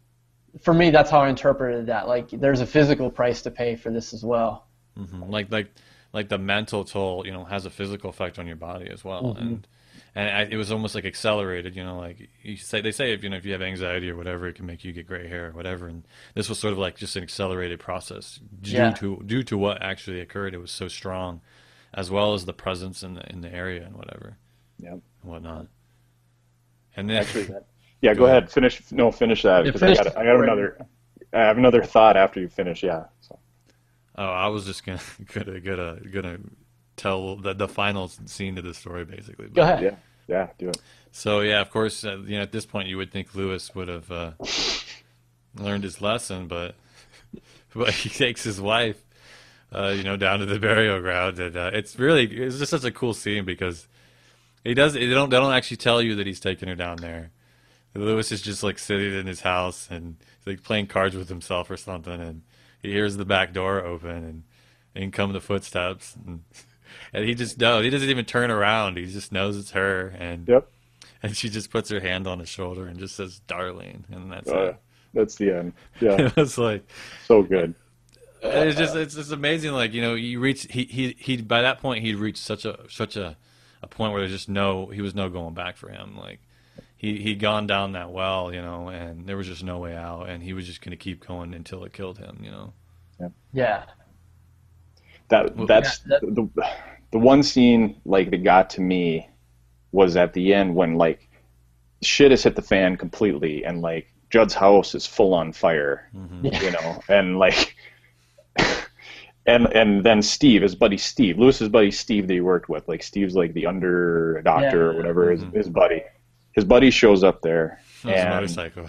For me, that's how I interpreted that. Like, there's a physical price to pay for this as well. hmm Like like like the mental toll, you know, has a physical effect on your body as well, Mhm. and and I, it was almost like accelerated. You know, like you say they say if you know if you have anxiety or whatever, it can make you get gray hair or whatever. And this was sort of like just an accelerated process due Yeah. to due to what actually occurred. It was so strong, as well as the presence in the in the area and whatever Yep. and whatnot. And then Actually, that, yeah. Go, Go ahead. ahead. Finish. No, finish that Yeah, because I finish got. the I got story. another. I have another thought after you finish. Yeah. So. oh, I was just gonna gonna gonna gonna tell the the final scene of the story basically. Go But- ahead. Yeah. Yeah. Do it. So yeah, of course, uh, you know, at this point, you would think Lewis would have uh, learned his lesson, but but he takes his wife, uh, you know, down to the burial ground, and uh, it's really it's just such a cool scene because he does they don't they don't actually tell you that he's taking her down there. Lewis is just like sitting in his house and he's like playing cards with himself or something, and he hears the back door open and in come the footsteps, and, and he just knows he doesn't even turn around. He just knows it's her, and Yep. and she just puts her hand on his shoulder and just says, "Darling," and that's Uh, it. that's the end. Yeah. It was like So good. it's just it's just amazing. Like, you know, you reach he he he by that point he'd reached such a such a a point where there's just no he was no going back for him. Like he he'd gone down that well, you know, and there was just no way out, and he was just going to keep going until it killed him, you know. Yeah. That Well, that's yeah, the the one scene like that got to me was at the end when like shit has hit the fan completely and like Judd's house is full on fire, Mm-hmm. Yeah. you know, and like and and then Steve, his buddy Steve, Lewis's buddy Steve that he worked with, like Steve's like the under doctor or Yeah. whatever, his Mhm. his buddy, his buddy shows up there That was a and motorcycle.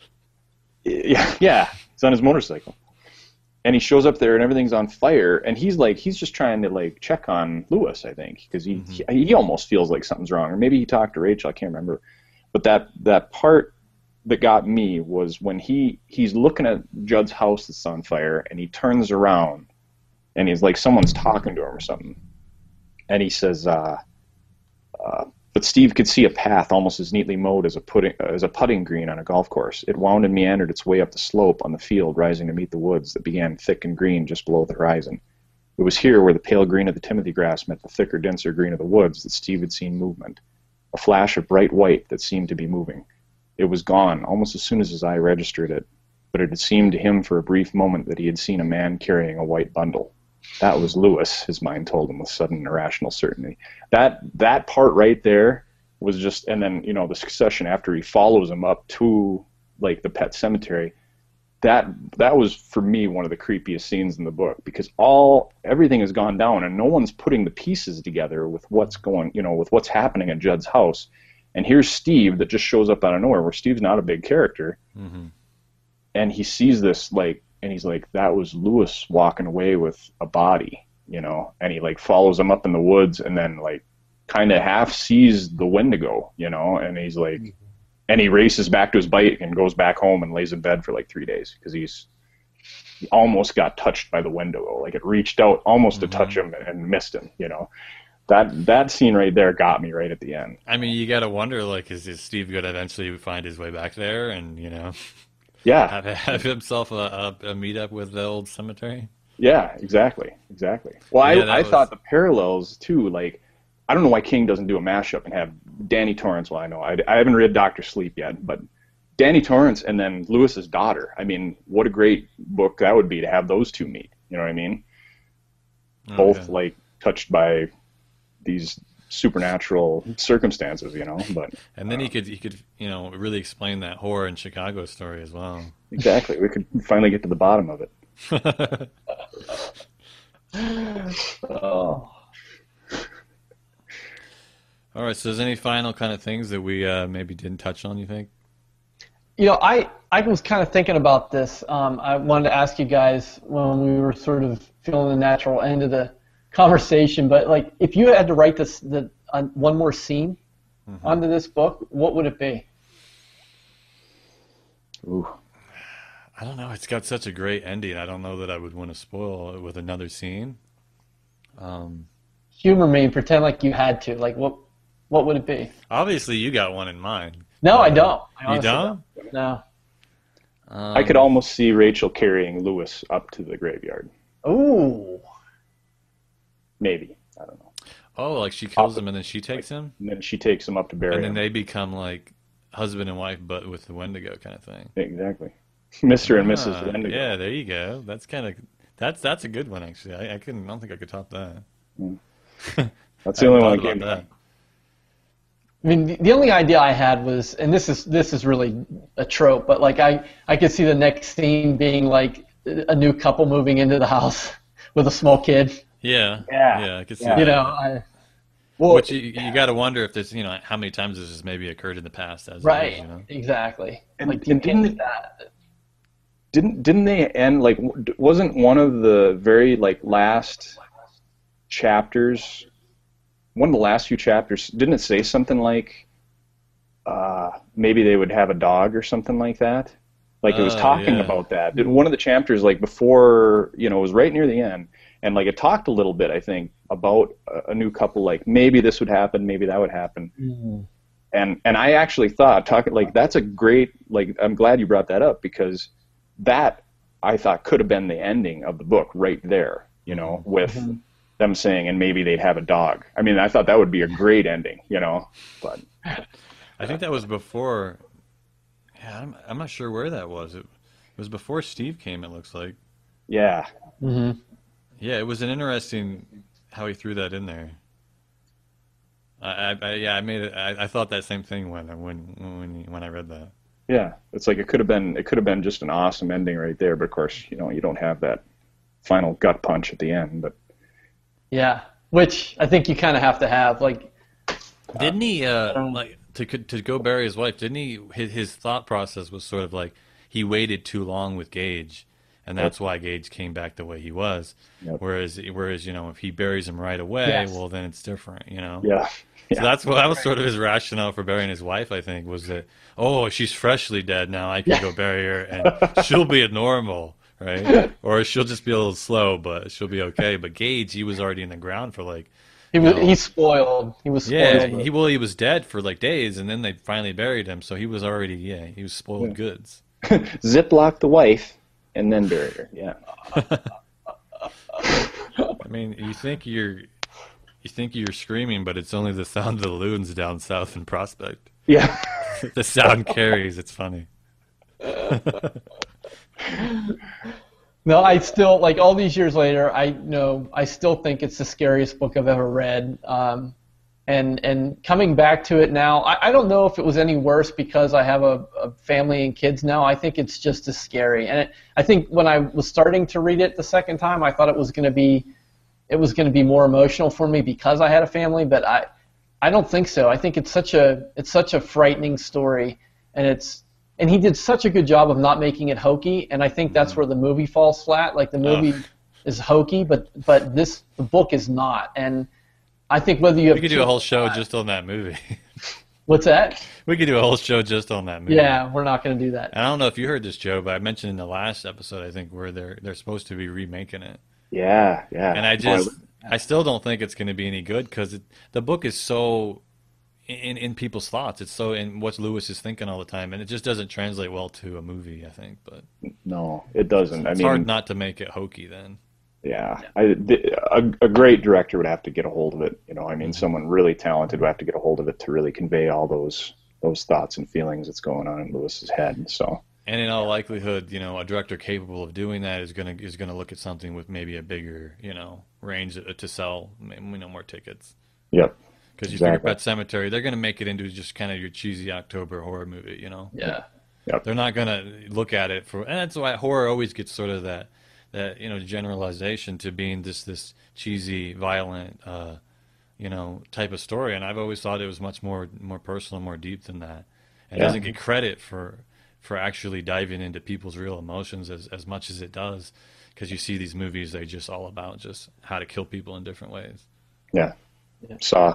yeah, yeah, it's on his motorcycle. And he shows up there and everything's on fire, and he's like, he's just trying to like check on Lewis, I think, because he, Mhm. he he almost feels like something's wrong, or maybe he talked to Rachel, I can't remember. But that that part that got me was when he he's looking at Judd's house that's on fire, and he turns around, and he's like, someone's talking to him or something, and he says, uh, uh, but Steve could see a path almost as neatly mowed as a putting as a putting green on a golf course. It wound and meandered its way up the slope on the field, rising to meet the woods that began thick and green just below the horizon. It was here where the pale green of the timothy grass met the thicker, denser green of the woods that Steve had seen movement. A flash of bright white that seemed to be moving. It was gone almost as soon as his eye registered it, but it had seemed to him for a brief moment that he had seen a man carrying a white bundle. That was Lewis, his mind told him with sudden irrational certainty. That that part right there was just, and then, you know, the succession after he follows him up to like the pet cemetery, that that was for me one of the creepiest scenes in the book, because all everything has gone down and no one's putting the pieces together with what's going, you know, with what's happening at Judd's house. And here's Steve that just shows up out of nowhere, where Steve's not a big character, Mm-hmm. and he sees this like, and he's like, that was Lewis walking away with a body, you know, and he like follows him up in the woods and then like kind of half sees the Wendigo, you know, and he's like, and he races back to his bike and goes back home and lays in bed for like three days because he's he almost got touched by the Wendigo. Like it reached out almost mm-hmm. to touch him and missed him, you know. That that scene right there got me right at the end. I mean, you got to wonder, like, is, is Steve going to eventually find his way back there and, you know, yeah, have, have himself a, a, a meetup with the old cemetery? Yeah, exactly, exactly. Well, yeah, I, I was... thought the parallels, too, like, I don't know why King doesn't do a mashup and have Danny Torrance, well, I know, I, I haven't read Doctor Sleep yet, but Danny Torrance and then Lewis's daughter. I mean, what a great book that would be to have those two meet, you know what I mean? Okay. Both, like, touched by these supernatural circumstances, you know. But and then uh, he could he could you know really explain that horror in Chicago story as well. Exactly, we could finally get to the bottom of it. Oh. All right. So, is there any final kind of things that we uh, maybe didn't touch on? You think? You know, I I was kind of thinking about this. Um, I wanted to ask you guys when we were sort of feeling the natural end of the conversation, but like if you had to write this the uh, one more scene mm-hmm. onto this book, what would it be? Ooh. I don't know. It's got such a great ending. I don't know that I would want to spoil it with another scene. Um, Humor me and pretend like you had to. Like what? What would it be? Obviously, you got one in mind. No, uh, I don't. I you don't? don't? No. Um, I could almost see Rachel carrying Lewis up to the graveyard. Ooh. Maybe. I don't know. Oh, like she kills him and then she takes like, him? And then she takes him up to bury him. And then him. They become like husband and wife, but with the Wendigo kind of thing. Exactly. Mister Ah, and Missus Wendigo. Yeah, there you go. That's kind of that's that's a good one actually. I, I couldn't. I don't think I could top that. Mm. That's the only one that came that. I mean, the, the only idea I had was, and this is this is really a trope, but like I I could see the next scene being like a new couple moving into the house with a small kid. Yeah, yeah, yeah. I could see. You that. know, I, well, Which you, you got to wonder if there's, you know, how many times this has maybe occurred in the past. As right, it is, you know? Exactly. And, like, you and can't didn't, do that. Didn't didn't they end like? Wasn't one of the very like last chapters? One of the last few chapters, didn't it say something like, uh, maybe they would have a dog or something like that? Like it was Oh, talking yeah. about that. Did one of the chapters, like before, you know, it was right near the end, and like it talked a little bit, I think, about a, a new couple. Like maybe this would happen, maybe that would happen. Mm-hmm. And and I actually thought, talking like that's a great, like I'm glad you brought that up because that I thought could have been the ending of the book right there, you know, with Mm-hmm. them saying, and maybe they'd have a dog. I mean, I thought that would be a great ending, you know, but I think that was before. Yeah, I'm, I'm not sure where that was. It, it was before Steve came. It looks like. yeah, Mm-hmm. Yeah, it was an interesting how he threw that in there. I, I, I yeah, I made it. I, I thought that same thing when when when when I read that. yeah. It's like it could have been, it could have been just an awesome ending right there. But of course, you know, you don't have that final gut punch at the end. But Yeah, which I think you kind of have to have. Like, Didn't he uh, Um, like to to go bury his wife? Didn't he? His, his thought process was sort of like he waited too long with Gage, and that's why Gage came back the way he was. Yep. Whereas whereas you know if he buries him right away, Yes. well then it's different. You know. yeah, yeah. So that's what that was sort of his rationale for burying his wife. I think was that oh she's freshly dead now I can Yeah. go bury her and she'll be a normal. Right, or she'll just be a little slow, but she'll be okay. But Gage, he was already in the ground for like, he was No. he's spoiled. He was yeah, spoiled. he well, he was dead for like days, and then they finally buried him. So he was already, yeah, he was spoiled Yeah. goods. Ziplock the wife and then bury her. Yeah, I mean, you think you're, you think you're screaming, but it's only the sound of the loons down south in Prospect. yeah. The sound carries. It's funny. No, I still like all these years later. I know I still think it's the scariest book I've ever read. Um, and and coming back to it now, I, I don't know if it was any worse because I have a, a family and kids now. I think it's just as scary. And it, I think when I was starting to read it the second time, I thought it was going to be it was going to be more emotional for me because I had a family. But I I don't think so. I think it's such a it's such a frightening story, and it's. And he did such a good job of not making it hokey, and I think that's where the movie falls flat. Like the movie Ugh. is hokey, but but this the book is not. And I think whether you have We could do a whole show just on that movie. What's that? We could do a whole show just on that movie. Yeah, we're not going to do that. And I don't know if you heard this, Joe, but I mentioned in the last episode, I think, where they're they're supposed to be remaking it. Yeah, yeah. And I just, I still don't think it's going to be any good because the book is so in in people's thoughts. It's so in what Lewis is thinking all the time, and it just doesn't translate well to a movie, I think. But no, it doesn't. It's I mean, hard not to make it hokey then. Yeah, I, the, a, a great director would have to get a hold of it. You know, I mean, someone really talented would have to get a hold of it to really convey all those those thoughts and feelings that's going on in Lewis's head. So, and in all likelihood, you know, a director capable of doing that is gonna is gonna look at something with maybe a bigger, you know, range to sell, you know, more tickets. Yep. Because you exactly. figure Pet Cemetery, they're gonna make it into just kind of your cheesy October horror movie, you know. Yeah. Yep. They're not gonna look at it for, and that's why horror always gets sort of that. That, you know, generalization to being this this cheesy, violent, uh, you know, type of story, and I've always thought it was much more more personal, more deep than that. It Yeah. doesn't get credit for for actually diving into people's real emotions as as much as it does, because you see these movies, they're just all about just how to kill people in different ways. Yeah. Yeah. Saw.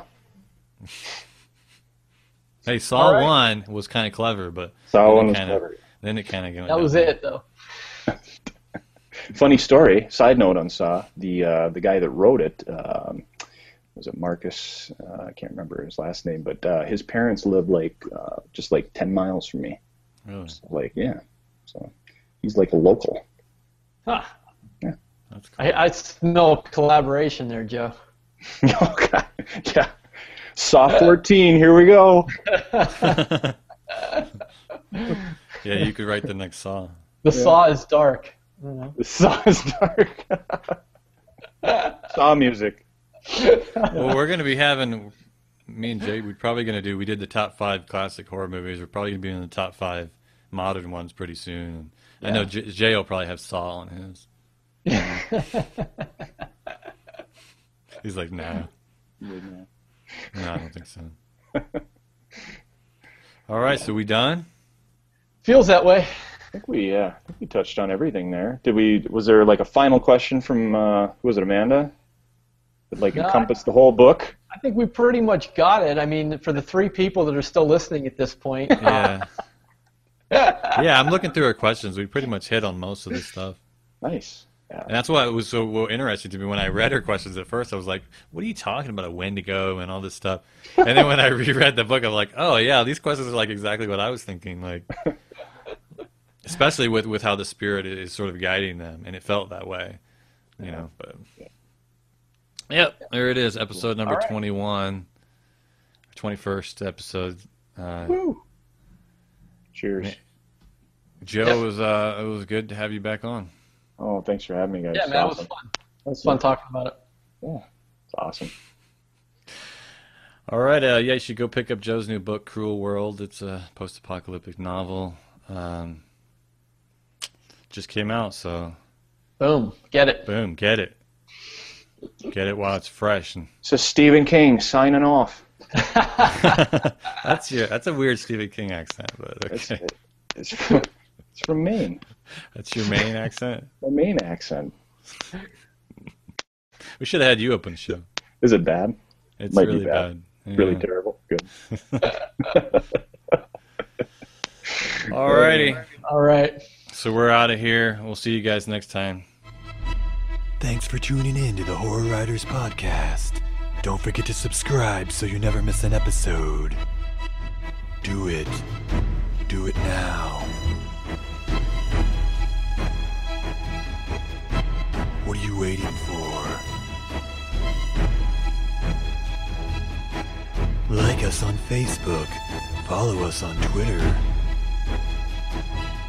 Hey, Saw All right. one was kind of clever, but Saw then one it was kinda, clever. Then it kind of That was it, though. Funny story. Side note on Saw. The uh, the guy that wrote it, um, was it Marcus? Uh, I can't remember his last name, but uh, his parents lived like uh, just like ten miles from me. Really? So, like, yeah. So he's like a local. Huh. That's cool. I, I smell collaboration there, Joe. Oh God. Yeah. Saw fourteen. Here we go. Yeah, you could write the next Saw. The Yeah. Saw is dark. I don't know. The Saw is dark. Saw music. Well, we're going to be having, me and Jay, we're probably going to do, we did the top five classic horror movies. We're probably going to be in the top five modern ones pretty soon. And I know J- Jay will probably have Saw on his. He's like, nah. No, I don't think so. All right, so we done? Feels that way. I think we, uh, I think we touched on everything there. Did we? Was there like a final question from? Uh, was it Amanda? That like No, encompass the whole book? I think we pretty much got it. I mean, for the three people that are still listening at this point. Yeah. Yeah, I'm looking through our questions. We pretty much hit on most of this stuff. Nice. Yeah. And that's why it was so interesting to me when I read her questions at first. I was like, what are you talking about, a Wendigo and all this stuff? And then when I reread the book, I'm like, oh, yeah, these questions are like exactly what I was thinking. Like, especially with, with how the spirit is sort of guiding them. And it felt that way, you know. But yep, there it is, episode number All right. twenty-one, twenty-first episode. Uh, Woo. Cheers. Joe, Yep. it was, uh, it was good to have you back on. Oh, thanks for having me, guys. Yeah, man, it was Awesome. fun. That's Fun talking about it. Yeah, it's awesome. All right, uh, yeah, you should go pick up Joe's new book, Cruel World. It's a post-apocalyptic novel. Um, just came out, so Boom. Get it. boom, get it. Get it while it's fresh. And So Stephen King signing off. that's your that's a weird Stephen King accent, but It's, okay. it's, from, it's from Maine. That's your main accent. My Maine accent. We should have had you up on the show. Is it bad? It's Might be really bad. bad. Really Yeah. terrible. Good. Alrighty, All right. so we're out of here. We'll see you guys next time. Thanks for tuning in to the Horror Writers Podcast. Don't forget to subscribe so you never miss an episode. Do it. Do it now. What are you waiting for? Like us on Facebook. Follow us on Twitter.